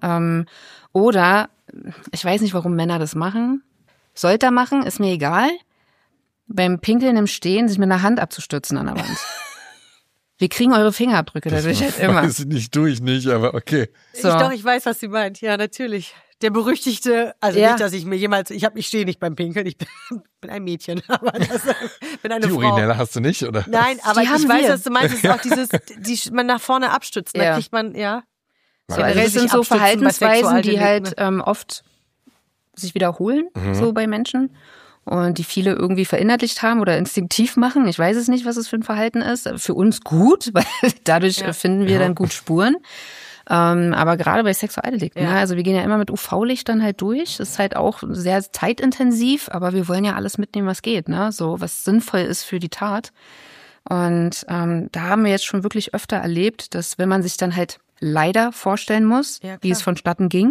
S3: Oder, ich weiß nicht, warum Männer das machen. Sollte er machen, ist mir egal. Beim Pinkeln im Stehen sich mit einer Hand abzustützen an der Wand. Wir kriegen eure Fingerabdrücke dadurch halt immer.
S2: Weiß ich nicht, tue ich nicht, aber okay.
S3: So.
S1: Ich weiß, was sie meint. Ja, natürlich. Der berüchtigte, also nicht, dass ich mir jemals, ich stehe nicht beim Pinkeln, ich bin ein Mädchen, aber bin eine
S2: Die
S1: Frau.
S2: Urinelle hast du nicht, oder?
S1: Nein, aber ich weiß, was du meinst, es ist auch dieses, man nach vorne abstützt, da kriegt man,
S3: So, also das sind so Verhaltensweisen, die halt oft sich wiederholen, so bei Menschen. Und die viele irgendwie verinnerlicht haben oder instinktiv machen. Ich weiß es nicht, was es für ein Verhalten ist. Für uns gut, weil dadurch finden wir dann gut Spuren. Aber gerade bei Sexualdelikten, ne? Also wir gehen ja immer mit UV-Licht dann halt durch. Das ist halt auch sehr zeitintensiv, aber wir wollen ja alles mitnehmen, was geht, ne? So, was sinnvoll ist für die Tat. Und da haben wir jetzt schon wirklich öfter erlebt, dass wenn man sich dann halt leider vorstellen muss, wie es vonstatten ging,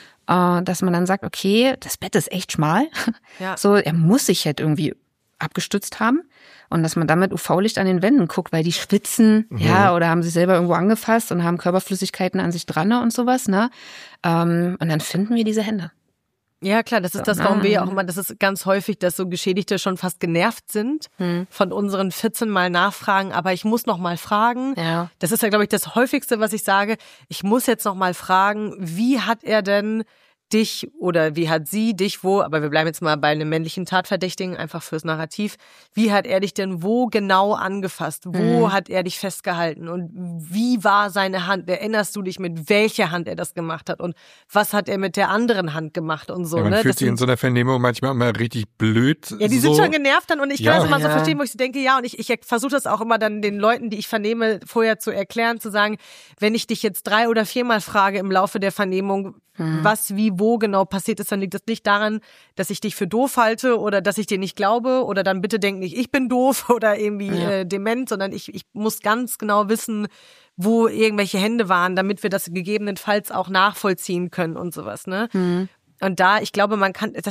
S3: dass man dann sagt, okay, das Bett ist echt schmal. Ja. So, er muss sich halt irgendwie abgestützt haben. Und dass man dann mit UV-Licht an den Wänden guckt, weil die schwitzen, oder haben sich selber irgendwo angefasst und haben Körperflüssigkeiten an sich dran und sowas, ne? Und dann finden wir diese Hände.
S1: Ja, klar, das ist das, warum wir ja auch immer, das ist ganz häufig, dass so Geschädigte schon fast genervt sind von unseren 14 Mal Nachfragen, aber ich muss noch mal fragen. Ja. Das ist ja, glaube ich, das Häufigste, was ich sage. Ich muss jetzt noch mal fragen, wie hat er denn dich oder wie hat sie dich wo, aber wir bleiben jetzt mal bei einem männlichen Tatverdächtigen, einfach fürs Narrativ, wie hat er dich denn wo genau angefasst? Wo hat er dich festgehalten? Und wie war seine Hand? Erinnerst du dich, mit welcher Hand er das gemacht hat? Und was hat er mit der anderen Hand gemacht und so?
S2: Ja, man fühlt sich in so einer Vernehmung manchmal immer richtig blöd.
S1: Ja, die sind schon genervt dann und ich kann das immer so verstehen, wo ich denke, und ich versuche das auch immer dann den Leuten, die ich vernehme, vorher zu erklären, zu sagen, wenn ich dich jetzt 3 oder 4 Mal frage im Laufe der Vernehmung, was, wie, wo genau passiert ist, dann liegt das nicht daran, dass ich dich für doof halte oder dass ich dir nicht glaube oder dann bitte denk nicht, ich bin doof oder irgendwie dement, sondern ich muss ganz genau wissen, wo irgendwelche Hände waren, damit wir das gegebenenfalls auch nachvollziehen können und sowas, ne? Und da, ich glaube,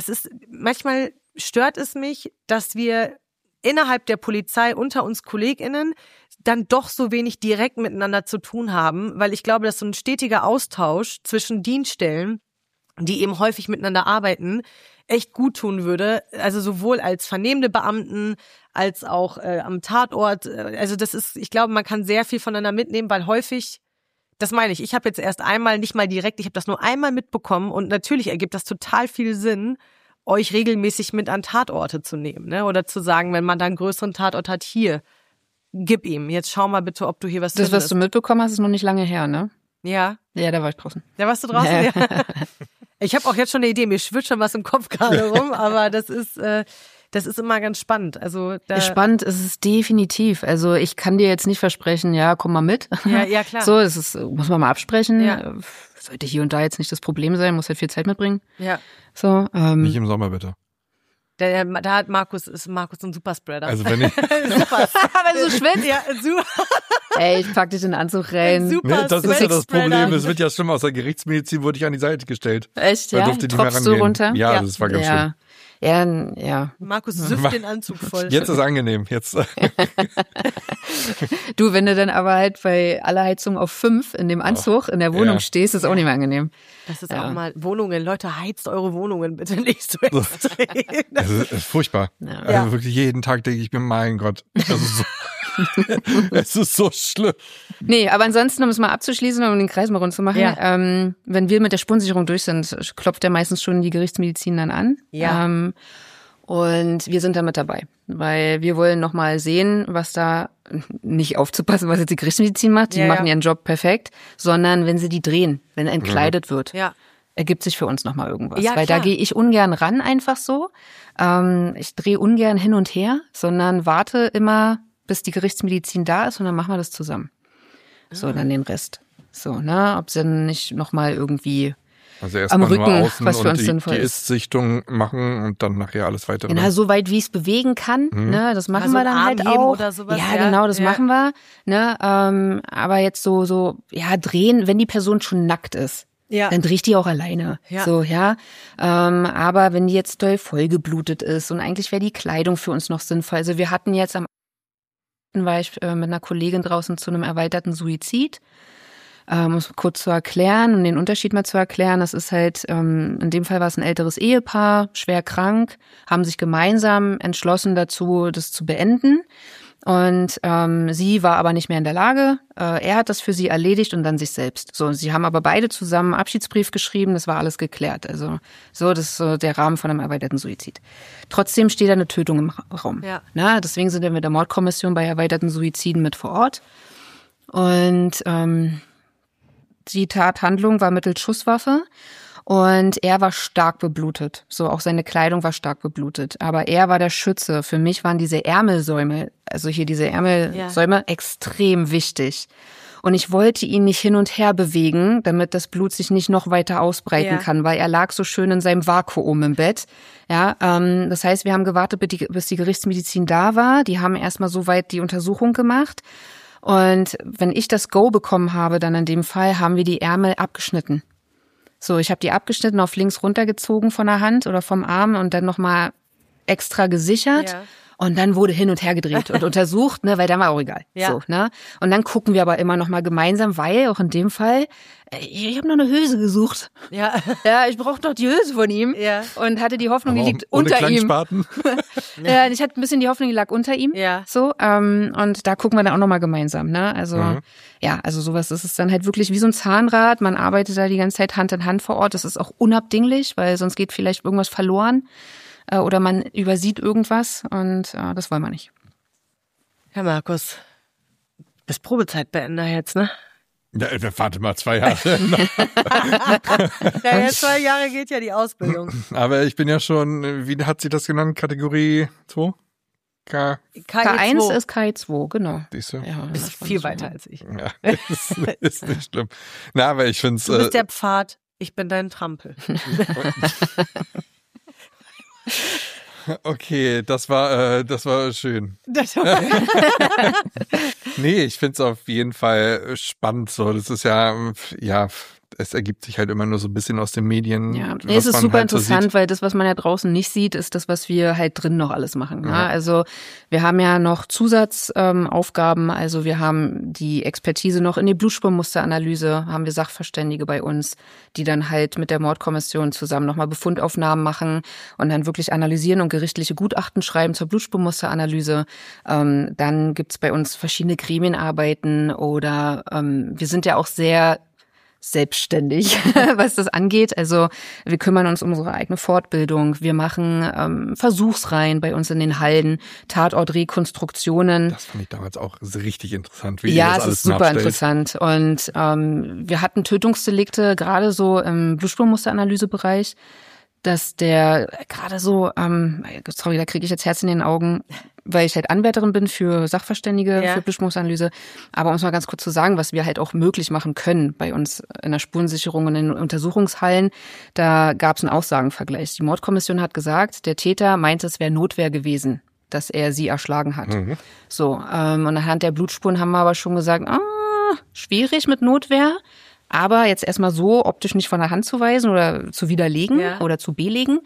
S1: manchmal stört es mich, dass wir innerhalb der Polizei unter uns KollegInnen dann doch so wenig direkt miteinander zu tun haben, weil ich glaube, dass so ein stetiger Austausch zwischen Dienststellen, die eben häufig miteinander arbeiten, echt gut tun würde. Also sowohl als vernehmende Beamten als auch am Tatort. Also ich glaube, man kann sehr viel voneinander mitnehmen, weil häufig, das meine ich habe jetzt erst einmal, nicht mal direkt, ich habe das nur einmal mitbekommen und natürlich ergibt das total viel Sinn, euch regelmäßig mit an Tatorte zu nehmen, ne? Oder zu sagen, wenn man da einen größeren Tatort hat, hier, gib ihm, jetzt schau mal bitte, ob du hier was findest.
S3: Das, was du mitbekommen hast, ist noch nicht lange her, ne?
S1: Ja.
S3: Ja, da war ich draußen.
S1: Da warst du draußen? Ja. Ich habe auch jetzt schon eine Idee, mir schwirrt schon was im Kopf gerade rum, aber das ist immer ganz spannend. Also
S3: spannend ist es definitiv. Also ich kann dir jetzt nicht versprechen, ja, komm mal mit.
S1: Ja, klar.
S3: So, muss man mal absprechen. Ja. Sollte hier und da jetzt nicht das Problem sein, muss halt viel Zeit mitbringen.
S1: Ja.
S3: So,
S2: nicht im Sommer, bitte.
S1: Da hat Markus ein Superspreader.
S2: Also wenn ich
S1: super. Wenn du so schwitzt, ja, super.
S3: Ey, ich pack dich in den Anzug rein.
S2: Nee, das ist ja das Problem. Es wird ja schlimm. Aus der Gerichtsmedizin wurde ich an die Seite gestellt.
S3: Echt, ja?
S2: Tropfst du runter? Ja, das war ganz schlimm.
S3: Ja.
S1: Markus süfft den Anzug voll.
S2: Jetzt ist angenehm. Jetzt.
S3: Du, wenn du dann aber halt bei aller Heizung auf 5 in dem Anzug in der Wohnung stehst, ist auch nicht mehr angenehm.
S1: Das ist auch mal Wohnungen. Leute, heizt eure Wohnungen bitte nicht so extrem.
S2: Das ist furchtbar. Ja. Also wirklich jeden Tag denke ich mir, mein Gott. Es ist so schlimm.
S3: Nee, aber ansonsten, um es mal abzuschließen, um den Kreis mal rund zu machen, wenn wir mit der Spurensicherung durch sind, klopft ja meistens schon die Gerichtsmedizin dann an.
S1: Ja.
S3: Und wir sind da mit dabei, weil wir wollen nochmal sehen, was da, nicht aufzupassen, was jetzt die Gerichtsmedizin macht, die machen ihren Job perfekt, sondern wenn sie die drehen, wenn entkleidet wird, ergibt sich für uns nochmal irgendwas.
S1: Ja,
S3: weil da gehe ich ungern ran einfach so. Ich drehe ungern hin und her, sondern warte immer, bis die Gerichtsmedizin da ist und dann machen wir das zusammen. So, dann den Rest. So, ne, ob sie dann nicht nochmal irgendwie
S2: also erst
S3: am
S2: mal
S3: Rücken,
S2: nur außen
S3: was für uns
S2: und
S3: sinnvoll
S2: die
S3: ist.
S2: Ist-Sichtung machen und dann nachher alles weitere.
S3: Genau, so weit wie es bewegen kann, ne, das machen wir dann halt auch.
S1: Oder sowas,
S3: ja, genau, das machen wir, ne, aber jetzt so, drehen, wenn die Person schon nackt ist, dann dreht die auch alleine.
S1: Ja.
S3: So, ja. Aber wenn die jetzt doll vollgeblutet ist und eigentlich wäre die Kleidung für uns noch sinnvoll. Also wir hatten jetzt war ich mit einer Kollegin draußen zu einem erweiterten Suizid. Um es kurz zu erklären und den Unterschied mal zu erklären, das ist halt, in dem Fall war es ein älteres Ehepaar, schwer krank, haben sich gemeinsam entschlossen dazu, das zu beenden. Und sie war aber nicht mehr in der Lage. Er hat das für sie erledigt und dann sich selbst. So, sie haben aber beide zusammen einen Abschiedsbrief geschrieben, das war alles geklärt. Also so, das ist so der Rahmen von einem erweiterten Suizid. Trotzdem steht da eine Tötung im Raum.
S1: Ja.
S3: Na, deswegen sind wir mit der Mordkommission bei erweiterten Suiziden mit vor Ort. Und die Tathandlung war mittels Schusswaffe und er war stark beblutet. So, auch seine Kleidung war stark beblutet. Aber er war der Schütze. Für mich waren diese Ärmelsäume, also hier diese Ärmelsäume, extrem wichtig. Und ich wollte ihn nicht hin und her bewegen, damit das Blut sich nicht noch weiter ausbreiten kann, weil er lag so schön in seinem Vakuum im Bett. Ja, das heißt, wir haben gewartet, bis die Gerichtsmedizin da war. Die haben erstmal soweit die Untersuchung gemacht. Und wenn ich das Go bekommen habe, dann in dem Fall haben wir die Ärmel abgeschnitten. So, ich habe die abgeschnitten, auf links runtergezogen von der Hand oder vom Arm und dann nochmal extra gesichert. Ja. Und dann wurde hin und her gedreht und untersucht, ne, weil dann war auch egal. Ja. So, ne? Und dann gucken wir aber immer noch mal gemeinsam, weil auch in dem Fall, ich habe noch eine Hülse gesucht. Ja, ja, ich brauche doch die Hülse von ihm. Ja. Und hatte die Hoffnung, die liegt unter ihm. Ja, ich hatte ein bisschen die Hoffnung, die lag unter ihm. Ja. So, und da gucken wir dann auch noch mal gemeinsam, ne? Also ja, also sowas ist es dann halt wirklich wie so ein Zahnrad. Man arbeitet da die ganze Zeit Hand in Hand vor Ort. Das ist auch unabdinglich, weil sonst geht vielleicht irgendwas verloren. Oder man übersieht irgendwas und das wollen wir nicht.
S1: Ja, Markus, bist Probezeitbeender jetzt, ne?
S2: Ja, warte mal, 2 Jahre.
S1: Ja, jetzt 2 Jahre geht ja die Ausbildung.
S2: Aber ich bin ja schon, wie hat sie das genannt, Kategorie 2?
S3: K1 ist KI2, genau.
S2: Siehst du?
S1: Ja, bist viel weiter als ich.
S2: Ja, ist nicht schlimm. Na, aber ich finde es...
S1: Du bist der Pfad, ich bin dein Trampel.
S2: Okay, das war schön. Nee, ich find's auf jeden Fall spannend so. Das ist ja, es ergibt sich halt immer nur so ein bisschen aus den Medien.
S3: Ja, es ist super halt interessant, so weil das, was man ja draußen nicht sieht, ist das, was wir halt drin noch alles machen. Ja. Also wir haben ja noch Zusatzaufgaben, also wir haben die Expertise noch in die Blutspurmusteranalyse, haben wir Sachverständige bei uns, die dann halt mit der Mordkommission zusammen nochmal Befundaufnahmen machen und dann wirklich analysieren und gerichtliche Gutachten schreiben zur Blutspurmusteranalyse. Dann gibt's bei uns verschiedene Gremienarbeiten oder wir sind ja auch sehr selbstständig, was das angeht. Also wir kümmern uns um unsere eigene Fortbildung. Wir machen Versuchsreihen bei uns in den Hallen, Tatortrekonstruktionen.
S2: Das fand ich damals auch richtig interessant, wie ihr das alles
S3: es ist super interessant. Und wir hatten Tötungsdelikte, gerade so im Blutspurmusteranalysebereich, dass der gerade so, sorry, da kriege ich jetzt Herz in den Augen, weil ich halt Anwärterin bin für Sachverständige, für Blutspurmusteranalyse. Aber um es mal ganz kurz zu sagen, was wir halt auch möglich machen können bei uns in der Spurensicherung und in den Untersuchungshallen, da gab es einen Aussagenvergleich. Die Mordkommission hat gesagt, der Täter meinte, es wäre Notwehr gewesen, dass er sie erschlagen hat. So, und anhand der Blutspuren haben wir aber schon gesagt, schwierig mit Notwehr. Aber jetzt erstmal so optisch nicht von der Hand zu weisen oder zu widerlegen oder zu belegen.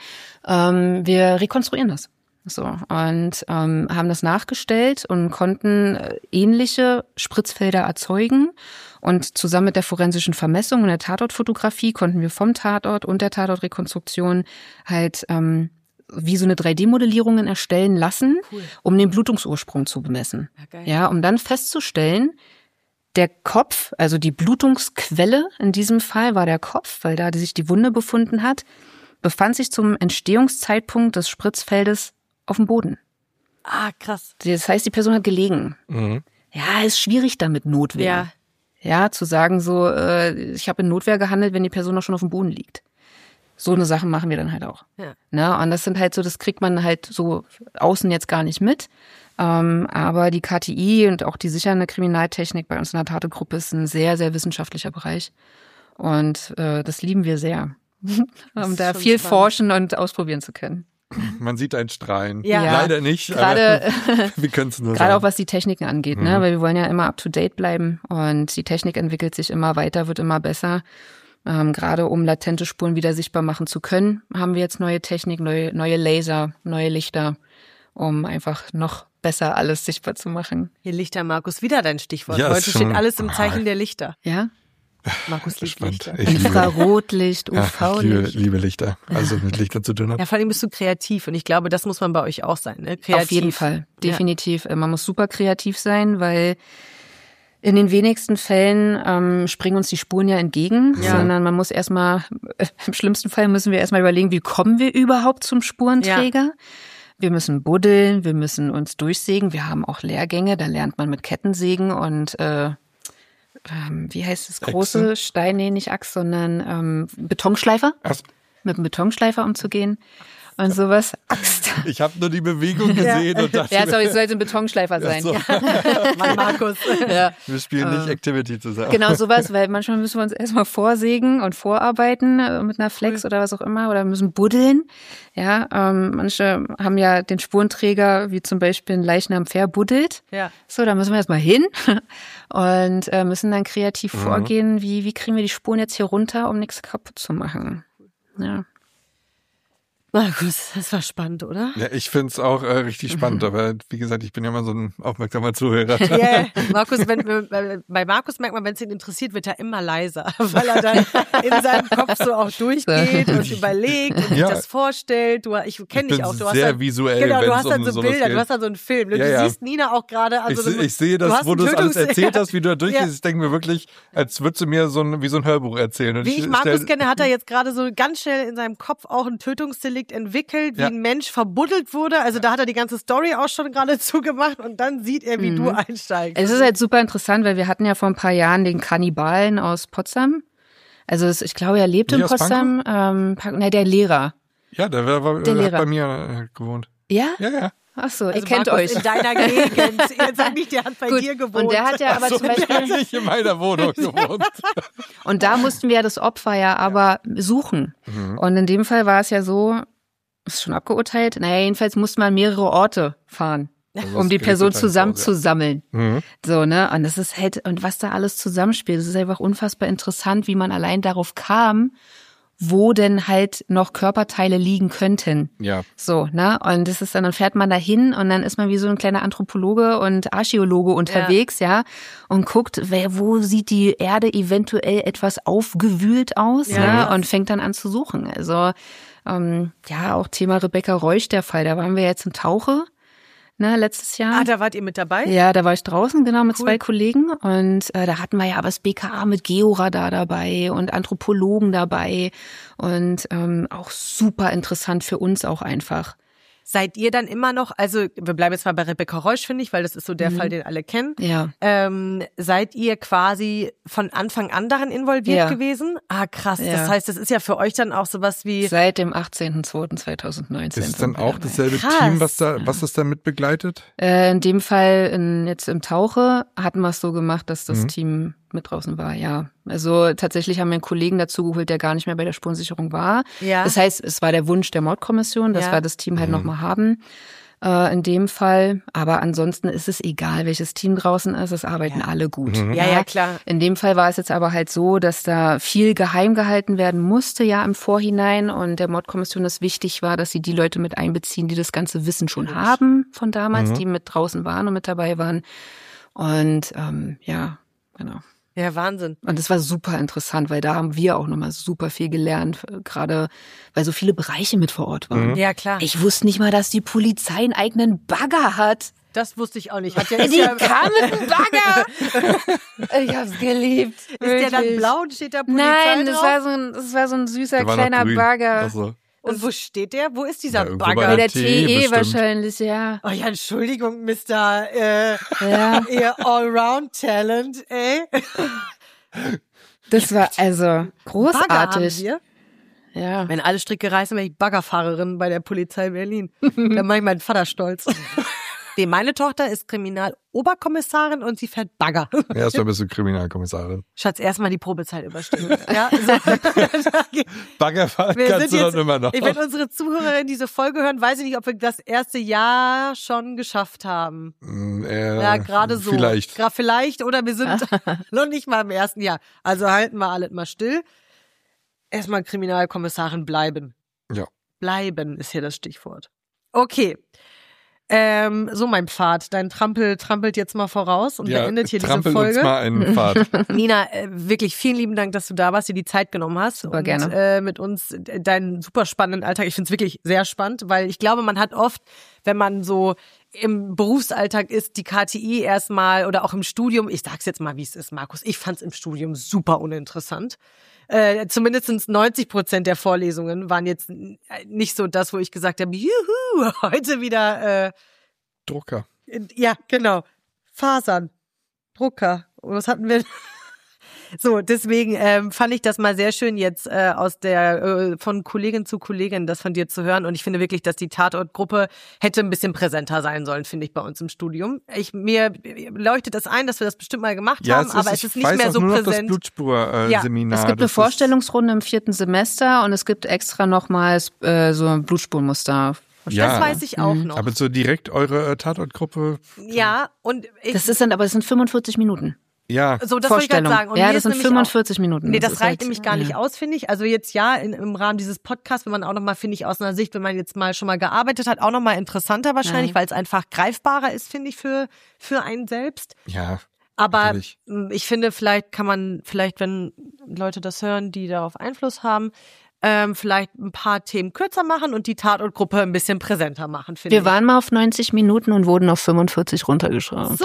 S3: Wir rekonstruieren das. So, und haben das nachgestellt und konnten ähnliche Spritzfelder erzeugen. Und zusammen mit der forensischen Vermessung und der Tatortfotografie konnten wir vom Tatort und der Tatortrekonstruktion halt wie so eine 3D-Modellierungen erstellen lassen, um den Blutungsursprung zu bemessen. Ja, um dann festzustellen, der Kopf, also die Blutungsquelle in diesem Fall war der Kopf, weil da sich die Wunde befunden hat, befand sich zum Entstehungszeitpunkt des Spritzfeldes auf dem Boden.
S1: Ah, krass.
S3: Das heißt, die Person hat gelegen. Ja, ist schwierig damit Notwehr. Ja, zu sagen so, ich habe in Notwehr gehandelt, wenn die Person noch schon auf dem Boden liegt. So eine Sache machen wir dann halt auch. Ja. Ne? Und das sind halt so, das kriegt man halt so außen jetzt gar nicht mit. Aber die KTI und auch die sichernde Kriminaltechnik bei uns in der Tatortgruppe ist ein sehr, sehr wissenschaftlicher Bereich. Und das lieben wir sehr, um da viel forschen und ausprobieren zu können.
S2: Man sieht ein Strahlen. Ja. Leider nicht,
S3: gerade,
S2: aber wir können es nur sagen.
S3: Gerade auch was die Techniken angeht, ne? Weil wir wollen ja immer up-to-date bleiben und die Technik entwickelt sich immer weiter, wird immer besser. Gerade um latente Spuren wieder sichtbar machen zu können, haben wir jetzt neue Technik, neue Laser, neue Lichter, um einfach noch besser alles sichtbar zu machen.
S1: Hier Lichter, Markus, wieder dein Stichwort.
S2: Ja,
S1: Heute steht alles im Zeichen der Lichter.
S3: Ja?
S1: Markus liebt
S2: Spannend.
S1: Lichter.
S3: Infrarotlicht,
S2: Ich
S3: UV-Licht.
S2: liebe Lichter, also mit Lichtern zu tun hat.
S1: Ja, vor allem bist du kreativ und ich glaube, das muss man bei euch auch sein, ne? Kreativ.
S3: Auf jeden Fall, definitiv. Man muss super kreativ sein, weil in den wenigsten Fällen springen uns die Spuren ja entgegen, sondern man muss erstmal, im schlimmsten Fall müssen wir erstmal überlegen, wie kommen wir überhaupt zum Spurenträger? Ja. Wir müssen buddeln, wir müssen uns durchsägen. Wir haben auch Lehrgänge, da lernt man mit Kettensägen und wie heißt das große
S2: Achse?
S3: Stein, nee, nicht Axt, sondern Betonschleifer. Mit einem Betonschleifer umzugehen und sowas. Axt.
S2: Ich habe nur die Bewegung gesehen und dachte,
S3: Ja, sorry, es soll jetzt ein Betonschleifer sein.
S2: So.
S1: Mann, Markus.
S3: Ja.
S2: Wir spielen nicht Activity zusammen.
S3: Genau, sowas, weil manchmal müssen wir uns erstmal vorsägen und vorarbeiten mit einer Flex oder was auch immer oder müssen buddeln. Ja, manche haben ja den Spurenträger, wie zum Beispiel ein Leichnam verbuddelt.
S1: Ja.
S3: So, da müssen wir erstmal hin und müssen dann kreativ vorgehen, wie kriegen wir die Spuren jetzt hier runter, um nichts kaputt zu machen. Ja.
S1: Markus, das war spannend, oder?
S2: Ja, ich find's auch richtig spannend, aber wie gesagt, ich bin ja immer so ein aufmerksamer Zuhörer.
S1: Yeah. Markus, bei Markus merkt man, wenn es ihn interessiert, wird er immer leiser, weil er dann in seinem Kopf so auch durchgeht und überlegt und sich das vorstellt. Ich kenne dich auch. Du hast
S2: sehr
S1: dann,
S2: visuell,
S1: genau, du
S2: wenn's
S1: hast dann
S2: um
S1: so
S2: sowas
S1: Bilder,
S2: geht.
S1: du hast dann so einen Film. Du siehst Nina auch gerade. Also
S2: Ich sehe das, wo du es alles erzählt hast, wie du da durchgehst.
S1: Ja.
S2: Ich denke mir wirklich, als würdest du mir wie so ein Hörbuch erzählen. Und
S1: Wie ich Markus kenne, hat er jetzt gerade so ganz schnell in seinem Kopf auch ein Tötungsdelikt entwickelt, wie ein Mensch verbuddelt wurde. Also da hat er die ganze Story auch schon gerade zugemacht und dann sieht er, wie du einsteigst.
S3: Es ist halt super interessant, weil wir hatten ja vor ein paar Jahren den Kannibalen aus Potsdam. Also ich glaube, er lebt in Potsdam. Der Lehrer.
S2: Ja, der hat bei mir gewohnt.
S3: Ja?
S2: Ja, ja.
S3: Ach so,
S1: Also
S3: ihr kennt
S1: Markus
S3: euch.
S1: In deiner Gegend. Jetzt sag nicht, der hat bei dir gewohnt.
S3: Und der hat ja aber zum
S2: Der hat
S3: Beispiel,
S2: nicht in meiner Wohnung gewohnt.
S3: und da mussten wir ja das Opfer aber suchen. Und in dem Fall war es ja so, ist schon abgeurteilt? Naja, jedenfalls musste man mehrere Orte fahren,
S2: Also
S3: um die Person
S2: zusammen
S3: zu sammeln. So, ne? Und das ist halt, und was da alles zusammenspielt, das ist einfach unfassbar interessant, wie man allein darauf kam, wo denn halt noch Körperteile liegen könnten.
S2: Ja.
S3: So, ne? Und das ist dann fährt man da hin und dann ist man wie so ein kleiner Anthropologe und Archäologe unterwegs, ja, und guckt, wo sieht die Erde eventuell etwas aufgewühlt aus, ne? Und fängt dann an zu suchen. Also, auch Thema Rebecca Reusch, der Fall, da waren wir jetzt in Tauche, ne, letztes Jahr.
S1: Ah, da wart ihr mit dabei?
S3: Ja, da war ich draußen, genau, mit 2 Kollegen und da hatten wir ja aber das BKA mit Georadar dabei und Anthropologen dabei und auch super interessant für uns auch einfach.
S1: Seid ihr dann immer noch, also wir bleiben jetzt mal bei Rebecca Reusch, finde ich, weil das ist so der Fall, den alle kennen.
S3: Ja.
S1: Seid ihr quasi von Anfang an daran involviert gewesen? Ah, krass.
S3: Ja.
S1: Das heißt, das ist ja für euch dann auch sowas wie...
S3: Seit dem 18.02.2019.
S2: Ist es dann auch
S3: dabei.
S2: dasselbe
S1: Krass.
S2: Team, was das dann mit begleitet?
S3: In dem Fall, jetzt im Tauche, hatten wir es so gemacht, dass das Team mit draußen war, ja. Also tatsächlich haben wir einen Kollegen dazu geholt, der gar nicht mehr bei der Spurensicherung war.
S1: Ja.
S3: Das heißt, es war der Wunsch der Mordkommission, dass wir das Team halt nochmal haben. In dem Fall. Aber ansonsten ist es egal, welches Team draußen ist. Es arbeiten alle gut.
S1: Ja, klar.
S3: In dem Fall war es jetzt aber halt so, dass da viel geheim gehalten werden musste, ja, im Vorhinein. Und der Mordkommission es wichtig war, dass sie die Leute mit einbeziehen, die das ganze Wissen schon haben von damals, die mit draußen waren und mit dabei waren. Und genau.
S1: Ja, Wahnsinn.
S3: Und das war super interessant, weil da haben wir auch nochmal super viel gelernt, gerade weil so viele Bereiche mit vor Ort waren.
S1: Ja, klar.
S3: Ich wusste nicht mal, dass die Polizei einen eigenen Bagger hat.
S1: Das wusste ich auch nicht.
S3: Die kam mit einem Bagger. Ich hab's geliebt.
S1: Ist der dann blau und steht da Polizei
S3: Nein,
S1: drauf?
S3: das war so ein süßer
S2: Der war noch
S3: kleiner
S2: grün.
S3: Bagger.
S2: Ach so.
S1: Und wo steht der? Wo ist dieser
S2: irgendwo
S1: Bagger?
S2: bei
S3: Der
S2: TE
S3: TE
S2: bestimmt.
S3: wahrscheinlich, ja.
S1: Oh ja, Entschuldigung, Mr. Ihr Allround-Talent, ey.
S3: Das war also
S1: Bagger haben
S3: großartig.
S1: wir.
S3: Ja.
S1: Wenn alle Stricke reißen, wäre ich Baggerfahrerin bei der Polizei Berlin. Da mache ich meinen Vater stolz. Nee, meine Tochter ist Kriminaloberkommissarin und sie fährt Bagger.
S2: Erstmal bist du Kriminalkommissarin.
S1: Schatz, erstmal die Probezeit überstehen. Ja, so.
S2: Baggerfahren
S1: Wir
S2: kannst
S1: sind
S2: du
S1: jetzt,
S2: dann immer noch.
S1: wenn unsere Zuhörerinnen diese Folge hören, weiß ich nicht, ob wir das erste Jahr schon geschafft haben. Ja, gerade so.
S2: Vielleicht.
S1: Vielleicht oder wir sind noch nicht mal im ersten Jahr. Also halten wir alles mal still. erstmal Kriminalkommissarin bleiben.
S2: Ja.
S1: Bleiben ist hier das Stichwort. Okay. So mein Pfad. Dein Trampel trampelt jetzt mal voraus und beendet hier diese Folge.
S2: Uns mal einen Pfad.
S1: Nina, wirklich vielen lieben Dank, dass du da warst, dir die Zeit genommen hast.
S3: Super
S1: und
S3: gerne.
S1: Mit uns deinen super spannenden Alltag. Ich finde es wirklich sehr spannend, weil ich glaube, man hat oft, wenn man so im Berufsalltag ist, die KTI erstmal oder auch im Studium, ich sag's jetzt mal, wie es ist, Markus, ich fand's im Studium super uninteressant. Zumindest 90% der Vorlesungen waren jetzt nicht so das, wo ich gesagt habe, juhu, heute wieder
S2: Drucker.
S1: Ja, genau. Fasern, Drucker. Was hatten wir? So, deswegen fand ich das mal sehr schön jetzt aus der von Kollegin zu Kollegin das von dir zu hören. Und ich finde wirklich, dass die Tatortgruppe hätte ein bisschen präsenter sein sollen, finde ich, bei uns im Studium. Mir leuchtet das ein, dass wir das bestimmt mal gemacht haben, aber es ist nicht mehr so präsent.
S2: Das Blutspur-Seminar.
S3: Es gibt eine Vorstellungsrunde im 4. Semester und es gibt extra nochmals so ein Blutspurmuster.
S1: Das weiß ich auch noch.
S2: Aber so direkt eure Tatortgruppe.
S1: Ja, und
S3: es sind 45 Minuten.
S2: Ja.
S1: So, das wollte ich gerade sagen. Und
S3: ja, das sind 45 Minuten.
S1: Nee, das reicht nämlich gar nicht aus, finde ich. Also jetzt im Rahmen dieses Podcasts, wenn man auch nochmal, finde ich, aus einer Sicht, wenn man jetzt mal schon mal gearbeitet hat, auch nochmal interessanter wahrscheinlich, weil es einfach greifbarer ist, finde ich, für einen selbst.
S2: Ja.
S1: Aber
S2: natürlich.
S1: Ich finde, vielleicht, wenn Leute das hören, die darauf Einfluss haben, vielleicht ein paar Themen kürzer machen und die Tatortgruppe ein bisschen präsenter machen, finde ich.
S3: Wir waren mal auf 90 Minuten und wurden auf 45 runtergeschraubt.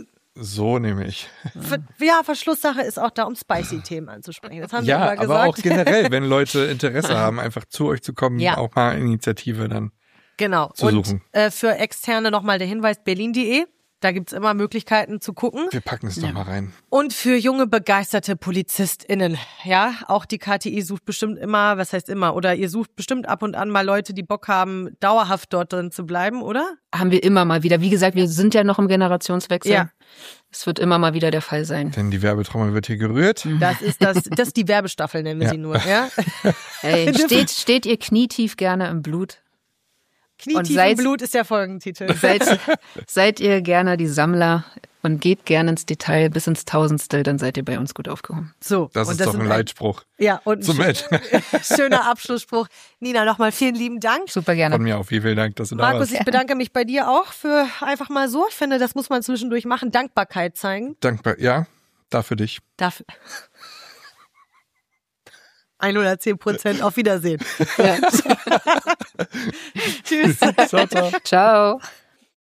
S2: So nehme ich.
S1: Ja, Verschlusssache ist auch da, um Spicy-Themen anzusprechen. Das haben wir mal gesagt.
S2: Aber auch generell, wenn Leute Interesse haben, einfach zu euch zu kommen, auch mal Initiative dann zu suchen.
S1: Und für Externe nochmal der Hinweis, berlin.de. Da gibt's immer Möglichkeiten zu gucken.
S2: Wir packen es doch mal rein.
S1: Und für junge, begeisterte PolizistInnen, ja, auch die KTI sucht bestimmt immer, was heißt immer, oder ihr sucht bestimmt ab und an mal Leute, die Bock haben, dauerhaft dort drin zu bleiben, oder?
S3: Haben wir immer mal wieder. Wie gesagt, wir sind ja noch im Generationswechsel.
S1: Ja.
S3: Es wird immer mal wieder der Fall sein.
S2: Denn die Werbetrommel wird hier gerührt.
S1: Das ist die Werbestaffel, nennen wir sie nur, ja?
S3: Hey, steht ihr knietief gerne im Blut?
S1: Knietief im Blut ist der Folgentitel.
S3: Seid ihr gerne die Sammler und geht gerne ins Detail bis ins Tausendstel, dann seid ihr bei uns gut aufgehoben.
S1: So,
S2: das ist doch ein Leitspruch.
S1: Ja, und schöner Abschlussspruch. Nina, nochmal vielen lieben Dank.
S3: Super gerne.
S2: Von mir auch vielen Dank, dass du da warst.
S1: Markus, ich bedanke mich bei dir auch für einfach mal so. Ich finde, das muss man zwischendurch machen. Dankbarkeit zeigen.
S2: Ja, dafür dich.
S1: 110%. Auf Wiedersehen. Ja. Tschüss.
S2: Ciao, ciao.
S3: Ciao.